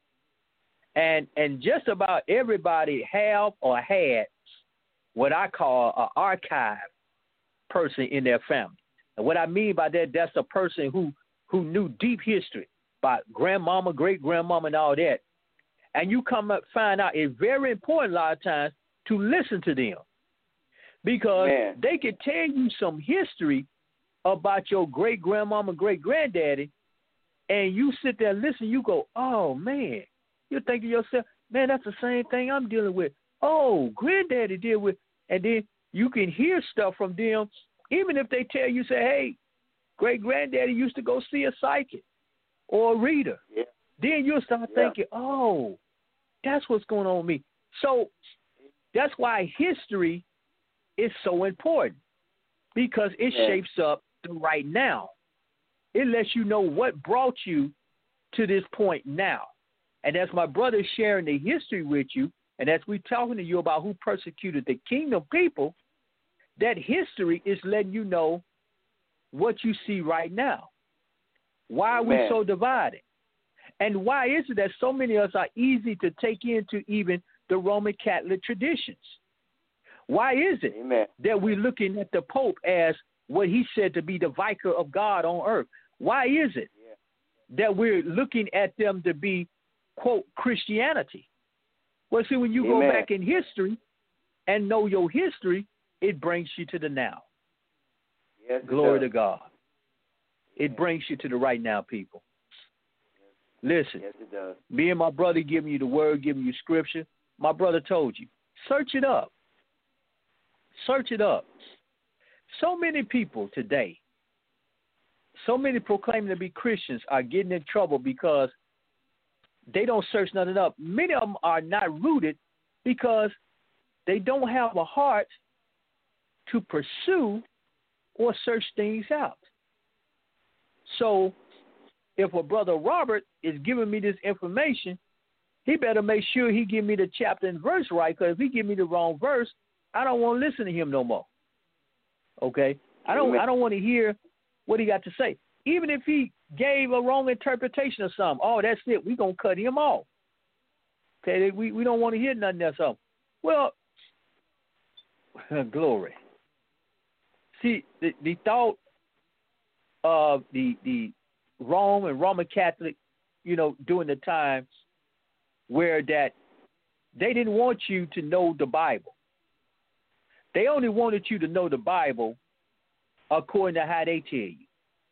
and just about everybody have or had what I call an archive person in their family. And what I mean by that, that's a person who knew deep history about grandmama, great-grandmama, and all that. And you come up find out it's very important a lot of times to listen to them because they can tell you some history about your great-grandmama, great-granddaddy, and you sit there and listen, you go, oh, man. You think to yourself, man, that's the same thing I'm dealing with. Oh, granddaddy deal with. And then you can hear stuff from them, even if they tell you, say, hey, great-granddaddy used to go see a psychic or a reader. Yeah. Then you'll start thinking, oh, that's what's going on with me. So that's why history is so important because it shapes up the right now. It lets you know what brought you to this point now. And as my brother is sharing the history with you, and as we're talking to you about who persecuted the kingdom people, that history is letting you know what you see right now. Why are we so divided? And why is it that so many of us are easy to take into even the Roman Catholic traditions? Why is it that we're looking at the Pope as what he said to be the vicar of God on earth? Why is it that we're looking at them to be, quote, Christianity? Well, see, when you go back in history and know your history, it brings you to the now. Yes, Glory to God. It brings you to the right now, people. Listen, me and my brother giving you the word, giving you scripture. My brother told you, search it up. Search it up. So many people today, so many proclaiming to be Christians are getting in trouble because they don't search nothing up. Many of them are not rooted because they don't have a heart to pursue or search things out. So if a brother Robert is giving me this information, he better make sure he give me the chapter and verse right, because if he give me the wrong verse, I don't want to listen to him no more. Okay? I don't want to hear what he got to say. Even if he gave a wrong interpretation of something, oh, that's it. We're going to cut him off. Okay? We don't want to hear nothing else. Well, glory. See, the thought of the Rome and Roman Catholic, during the time where that they didn't want you to know the Bible. They only wanted you to know the Bible according to how they tell you.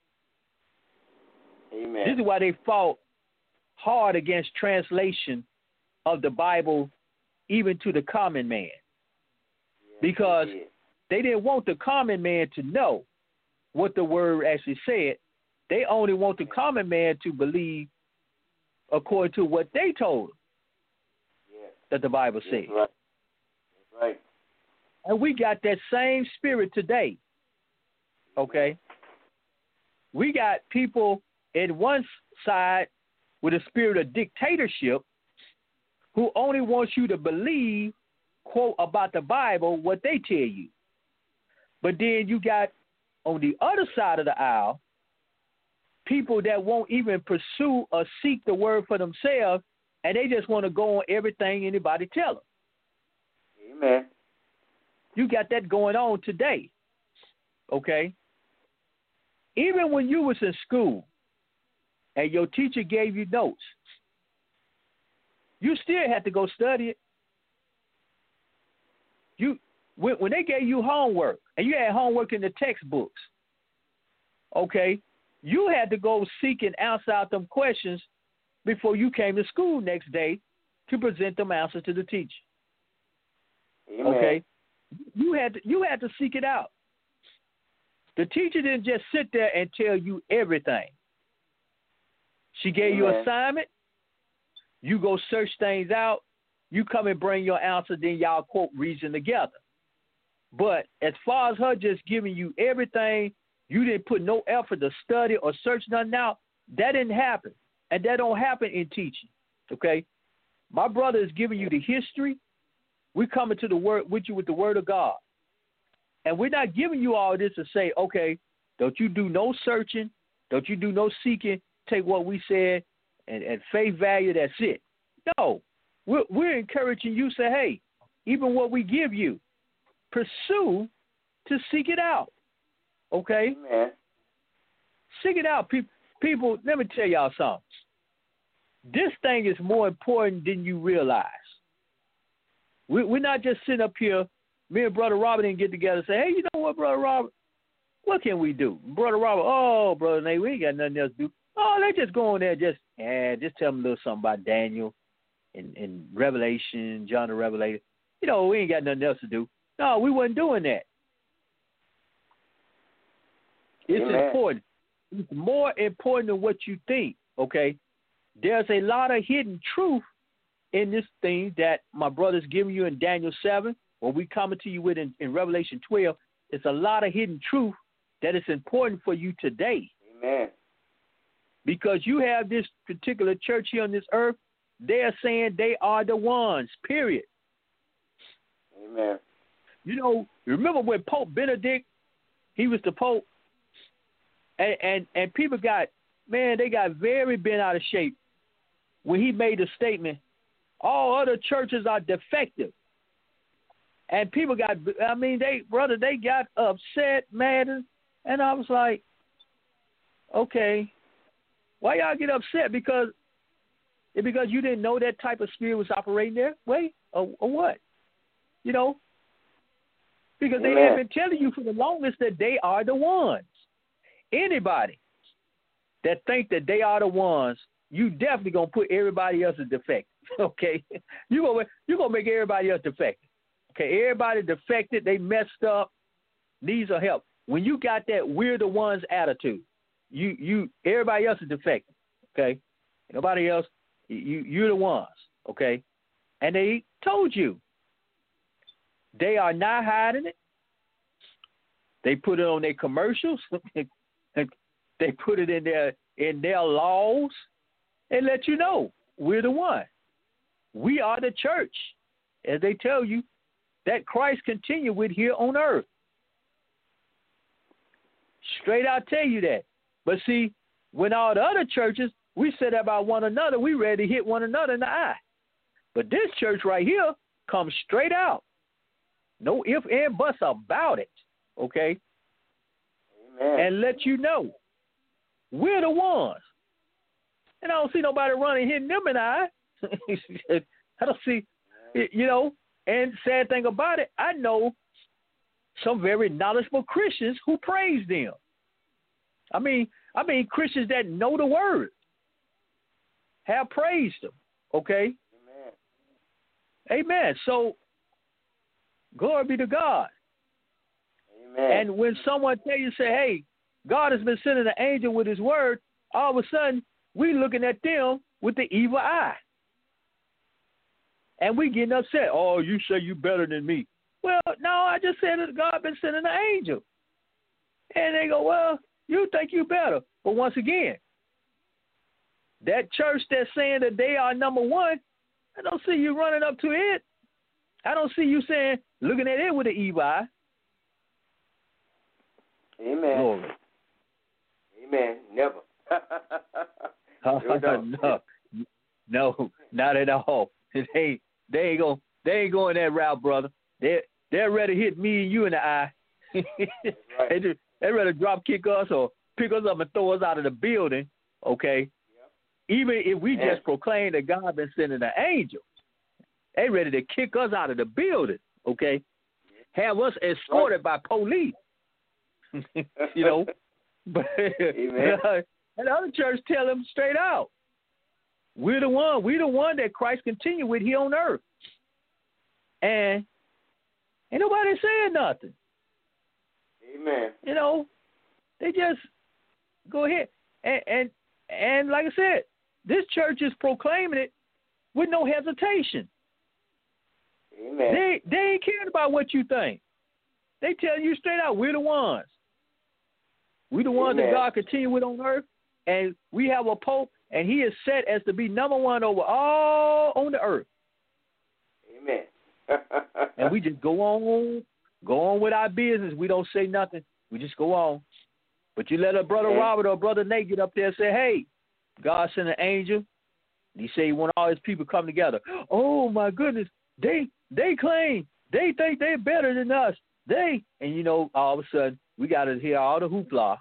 Amen. This is why they fought hard against translation of the Bible even to the common man. Because they didn't want the common man to know what the word actually said. They only want the common man to believe according to what they told him that the Bible said. That's right. And we got that same spirit today. Okay? We got people in one side with a spirit of dictatorship who only wants you to believe, quote, about the Bible, what they tell you. But then you got on the other side of the aisle people that won't even pursue or seek the word for themselves, and they just want to go on everything anybody tell them. Amen. You got that going on today. Okay? Even when you was in school and your teacher gave you notes, you still had to go study it. When they gave you homework, and you had homework in the textbooks, okay, you had to go seek and answer out them questions before you came to school next day to present them answers to the teacher. Amen. Okay? You had to seek it out. The teacher didn't just sit there and tell you everything. She gave you an assignment. You go search things out. You come and bring your answer, then y'all, quote, reason together. But as far as her just giving you everything, you didn't put no effort to study or search nothing out, that didn't happen. And that don't happen in teaching. Okay? My brother is giving you the history. We're coming to the word with you with the word of God. And we're not giving you all this to say, okay, don't you do no searching, don't you do no seeking, take what we said and face value, that's it. No. We're encouraging you to say, hey, even what we give you, pursue to seek it out. Okay? Amen. Seek it out. People, let me tell y'all something. This thing is more important than you realize. We're not just sitting up here, me and Brother Robert didn't get together and say, hey, you know what, Brother Robert, what can we do? Brother Robert, oh, Brother Nate, we ain't got nothing else to do. Oh, let's just go in there just tell them a little something about Daniel and Revelation, John the Revelator. We ain't got nothing else to do. No, we wasn't doing that. It's important. It's more important than what you think, okay? There's a lot of hidden truth in this thing that my brother's giving you in Daniel 7, what we coming to you with in Revelation 12. It's a lot of hidden truth that is important for you today. Amen. Because you have this particular church here on this earth, they're saying they are the ones, period. Amen. Remember when Pope Benedict, he was the Pope, and people they got very bent out of shape when he made a statement, all other churches are defective. And people they got upset, mad, and I was like, okay, why y'all get upset? Because you didn't know that type of spirit was operating there? Wait, or what? Because they have been telling you for the longest that they are the ones. Anybody that think that they are the ones, you definitely going to put everybody else as defective, okay? You're gonna make everybody else defective. Okay, everybody defected, they messed up, needs a help. When you got that we're the ones attitude, you everybody else is defective, okay? Nobody else, you're the ones, okay? And they told you. They are not hiding it. They put it on their commercials. They put it in their laws and let you know we're the one. We are the church, as they tell you, that Christ continue with here on earth. Straight out tell you that. But see, when all the other churches, we say that about one another, we ready to hit one another in the eye. But this church right here comes straight out. No ifs and buts about it, okay? Amen. And let you know we're the ones. And I don't see nobody running hitting them in the eye. I don't see, you know, and sad thing about it, I know some very knowledgeable Christians who praise them. I mean Christians that know the word have praised them, okay? Amen. So, glory be to God. Amen. And when someone tell you, say, hey, God has been sending an angel with his word, all of a sudden, we looking at them with the evil eye. And we getting upset. Oh, you say you better than me. Well, no, I just said that God been sending an angel. And they go, well, you think you better. But once again, that church that's saying that they are number one, I don't see you running up to it. I don't see you saying, looking at it with an evil eye. Amen. Glory. Amen. Never. No, not at all. They ain't going that route, brother. They're ready to hit me and you in the eye. Right. They rather drop kick us or pick us up and throw us out of the building. Okay. Yep. Even if we just proclaim that God been sending an angel, they ready to kick us out of the building. Okay. Have us escorted by police. You know. But and the other church tell them straight out, we're the one that Christ continue with here on earth. And ain't nobody saying nothing. Amen. You know, they just go ahead. And like I said, this church is proclaiming it with no hesitation. Amen. They ain't caring about what you think. They tell you straight out, we're the ones. We're the ones that God continue with on earth. And we have a pope, and he is set as to be number one over all on the earth. Amen. And we just go on with our business. We don't say nothing. We just go on. But you let a brother Robert or brother Nate get up there and say, hey, God sent an angel. He say he want all his people come together. Oh, my goodness. They claim. They think they're better than us. And, you know, all of a sudden, we got to hear all the hoopla.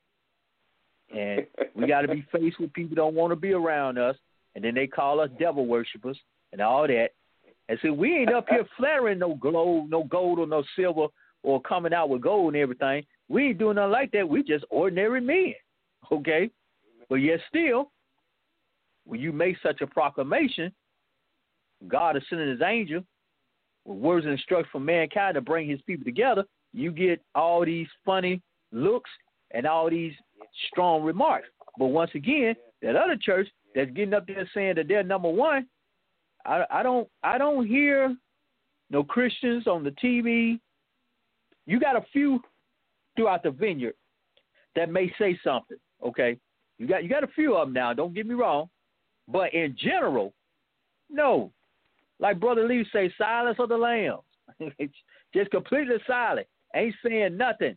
And we got to be faced with people who don't want to be around us. And then they call us devil worshipers and all that. And so we ain't up here flattering no gold or no silver or coming out with gold and everything. We ain't doing nothing like that. We just ordinary men, okay? But yet still, when you make such a proclamation, God is sending his angel with words and instructions for mankind to bring his people together, you get all these funny looks and all these strong remarks. But once again, that other church that's getting up there saying that they're number one, I don't hear no Christians on the TV. You got a few throughout the vineyard that may say something, okay? You got a few of them now, don't get me wrong. But in general, no. Like Brother Lee say, silence of the lambs. Just completely silent. Ain't saying nothing.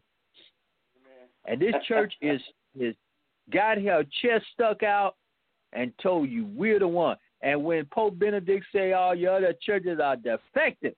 And this church is got her chest stuck out and told you we're the one. And when Pope Benedict say all your other churches are defective,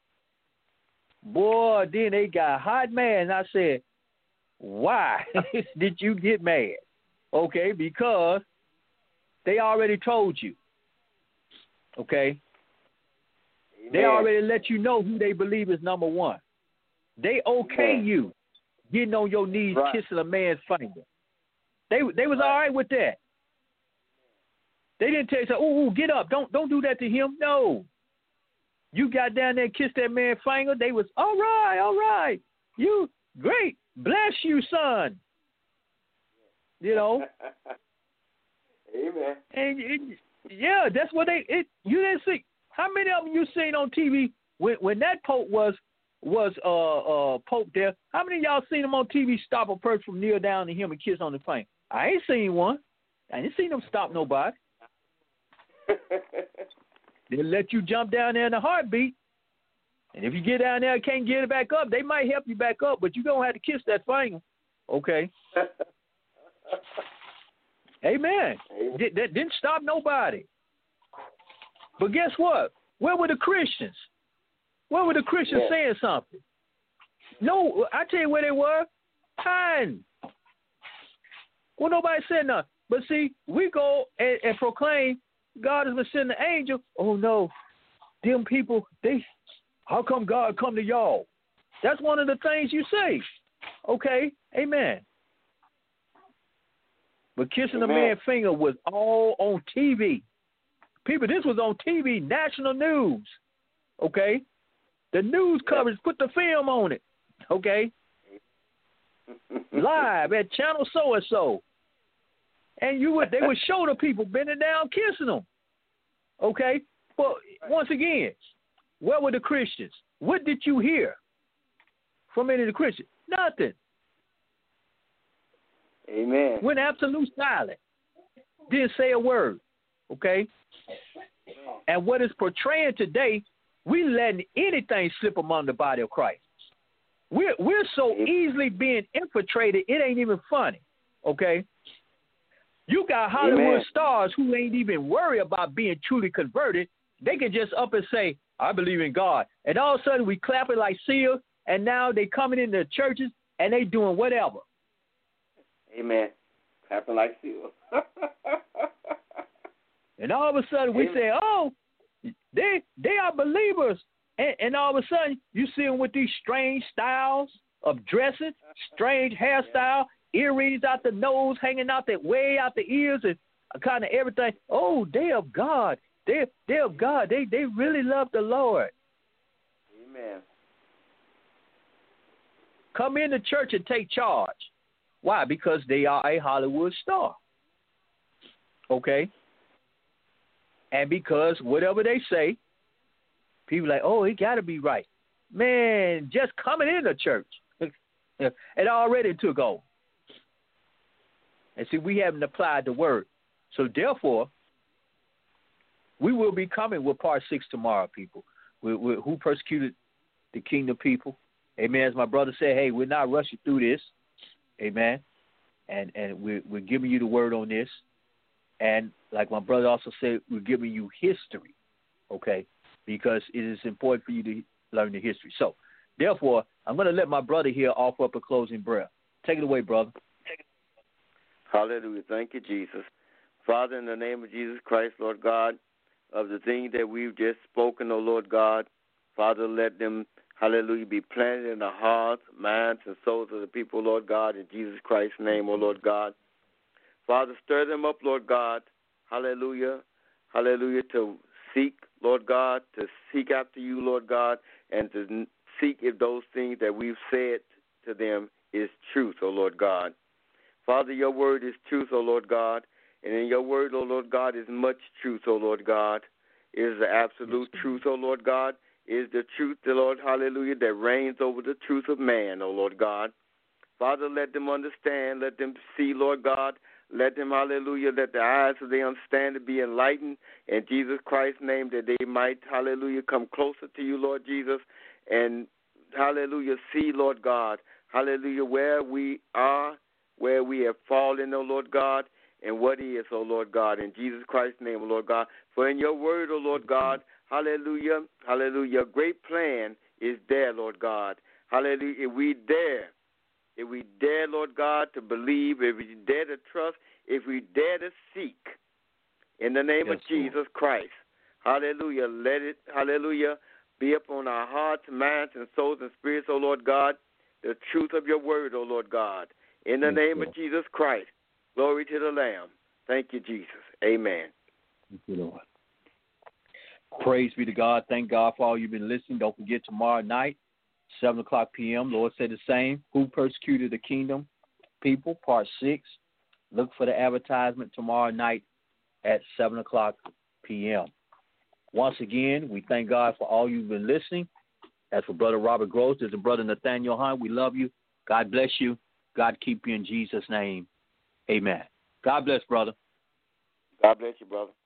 boy, then they got hot mad. And I said, why did you get mad? Okay, because they already told you. Okay? Amen. They already let you know who they believe is number one. They okay you getting on your knees, kissing a man's finger. They was all right with that. They didn't tell you, "Oh, get up! Don't do that to him." No, you got down there and kissed that man's finger. They was all right. You great, bless you, son. You know. Amen. And that's what you didn't see. How many of them you seen on TV when that Pope was was Pope there, how many of y'all seen him on TV stop a person from kneel down to him and kiss on the finger? I ain't seen one. I ain't seen him stop nobody. They'll let you jump down there in a heartbeat. And if you get down there and can't get it back up, they might help you back up, but you're going to have to kiss that finger. Okay? Amen. That didn't stop nobody. But guess what? Where were the Christians? Where were the Christians saying something? No, I tell you where they were. Hiding. Well, nobody said nothing. But see, we go and proclaim God is going to send the angel. Oh, no. Them people, how come God come to y'all? That's one of the things you say. Okay, amen. But kissing a man's finger was all on TV. People, this was on TV, national news. Okay? The news coverage put the film on it. Okay? Live at channel so-and-so. And they would show the people bending down, kissing them. Okay? But once again, where were the Christians? What did you hear from any of the Christians? Nothing. Amen. Went absolute silent. Didn't say a word. Okay? And what is portraying today, we letting anything slip among the body of Christ. We're so easily being infiltrated, it ain't even funny. Okay? You got Hollywood stars who ain't even worried about being truly converted. They can just up and say, I believe in God. And all of a sudden we clapping like seals, and now they coming into churches and they doing whatever. Amen. Clapping like seals. And all of a sudden we say, oh, they are believers. And all of a sudden you see them with these strange styles of dressing, strange hairstyle, earrings out the nose, hanging out that way out the ears, and kind of everything. Oh, they of God. They're of God. They really love the Lord. Amen. Come into church and take charge. Why? Because they are a Hollywood star. Okay? And because whatever they say, people are like, oh, it got to be right. Man, just coming into church, it already took over. And see, we haven't applied the word. So therefore, we will be coming with part 6 tomorrow, people. Who persecuted the kingdom people. Amen. As my brother said, hey, we're not rushing through this. Amen. And we're giving you the word on this. And like my brother also said, we're giving you history. Okay. Because it is important for you to learn the history. So, therefore, I'm going to let my brother here offer up a closing prayer. Take it away, brother. Hallelujah. Thank you, Jesus. Father, in the name of Jesus Christ, Lord God, of the things that we've just spoken, O Lord God, Father, let them, hallelujah, be planted in the hearts, minds, and souls of the people, Lord God, in Jesus Christ's name, O Lord God. Father, stir them up, Lord God, hallelujah, hallelujah, to seek, Lord God, to seek after you, Lord God, and to seek if those things that we've said to them is truth, O Lord God. Father, your word is truth, O Lord God, and in your word, O Lord God, is much truth, O Lord God. It is the absolute truth, O Lord God. It is the truth, the Lord, hallelujah, that reigns over the truth of man, O Lord God. Father, let them understand, let them see, Lord God. Let them, hallelujah, let the eyes of their understanding be enlightened in Jesus Christ's name, that they might, hallelujah, come closer to you, Lord Jesus, and, hallelujah, see, Lord God, hallelujah, where we are, where we have fallen, O Lord God, and what is, O Lord God, in Jesus Christ's name, O Lord God. For in your word, O Lord God, hallelujah, hallelujah, a great plan is there, Lord God. Hallelujah, if we dare, Lord God, to believe, if we dare to trust, if we dare to seek, in the name of Jesus Christ, hallelujah, let it, hallelujah, be upon our hearts, minds, and souls and spirits, O Lord God, the truth of your word, O Lord God, in the name of Jesus Christ. Glory to the Lamb. Thank you, Jesus. Amen. Thank you, Lord. Praise be to God. Thank God for all you've been listening. Don't forget tomorrow night, 7 o'clock p.m. Lord said the same. Who persecuted the kingdom people, part 6. Look for the advertisement tomorrow night at 7 o'clock p.m. Once again, we thank God for all you've been listening. As for Brother Robert Gross, there's a Brother Nathaniel Hunt. We love you. God bless you. God keep you in Jesus' name. Amen. God bless, brother. God bless you, brother.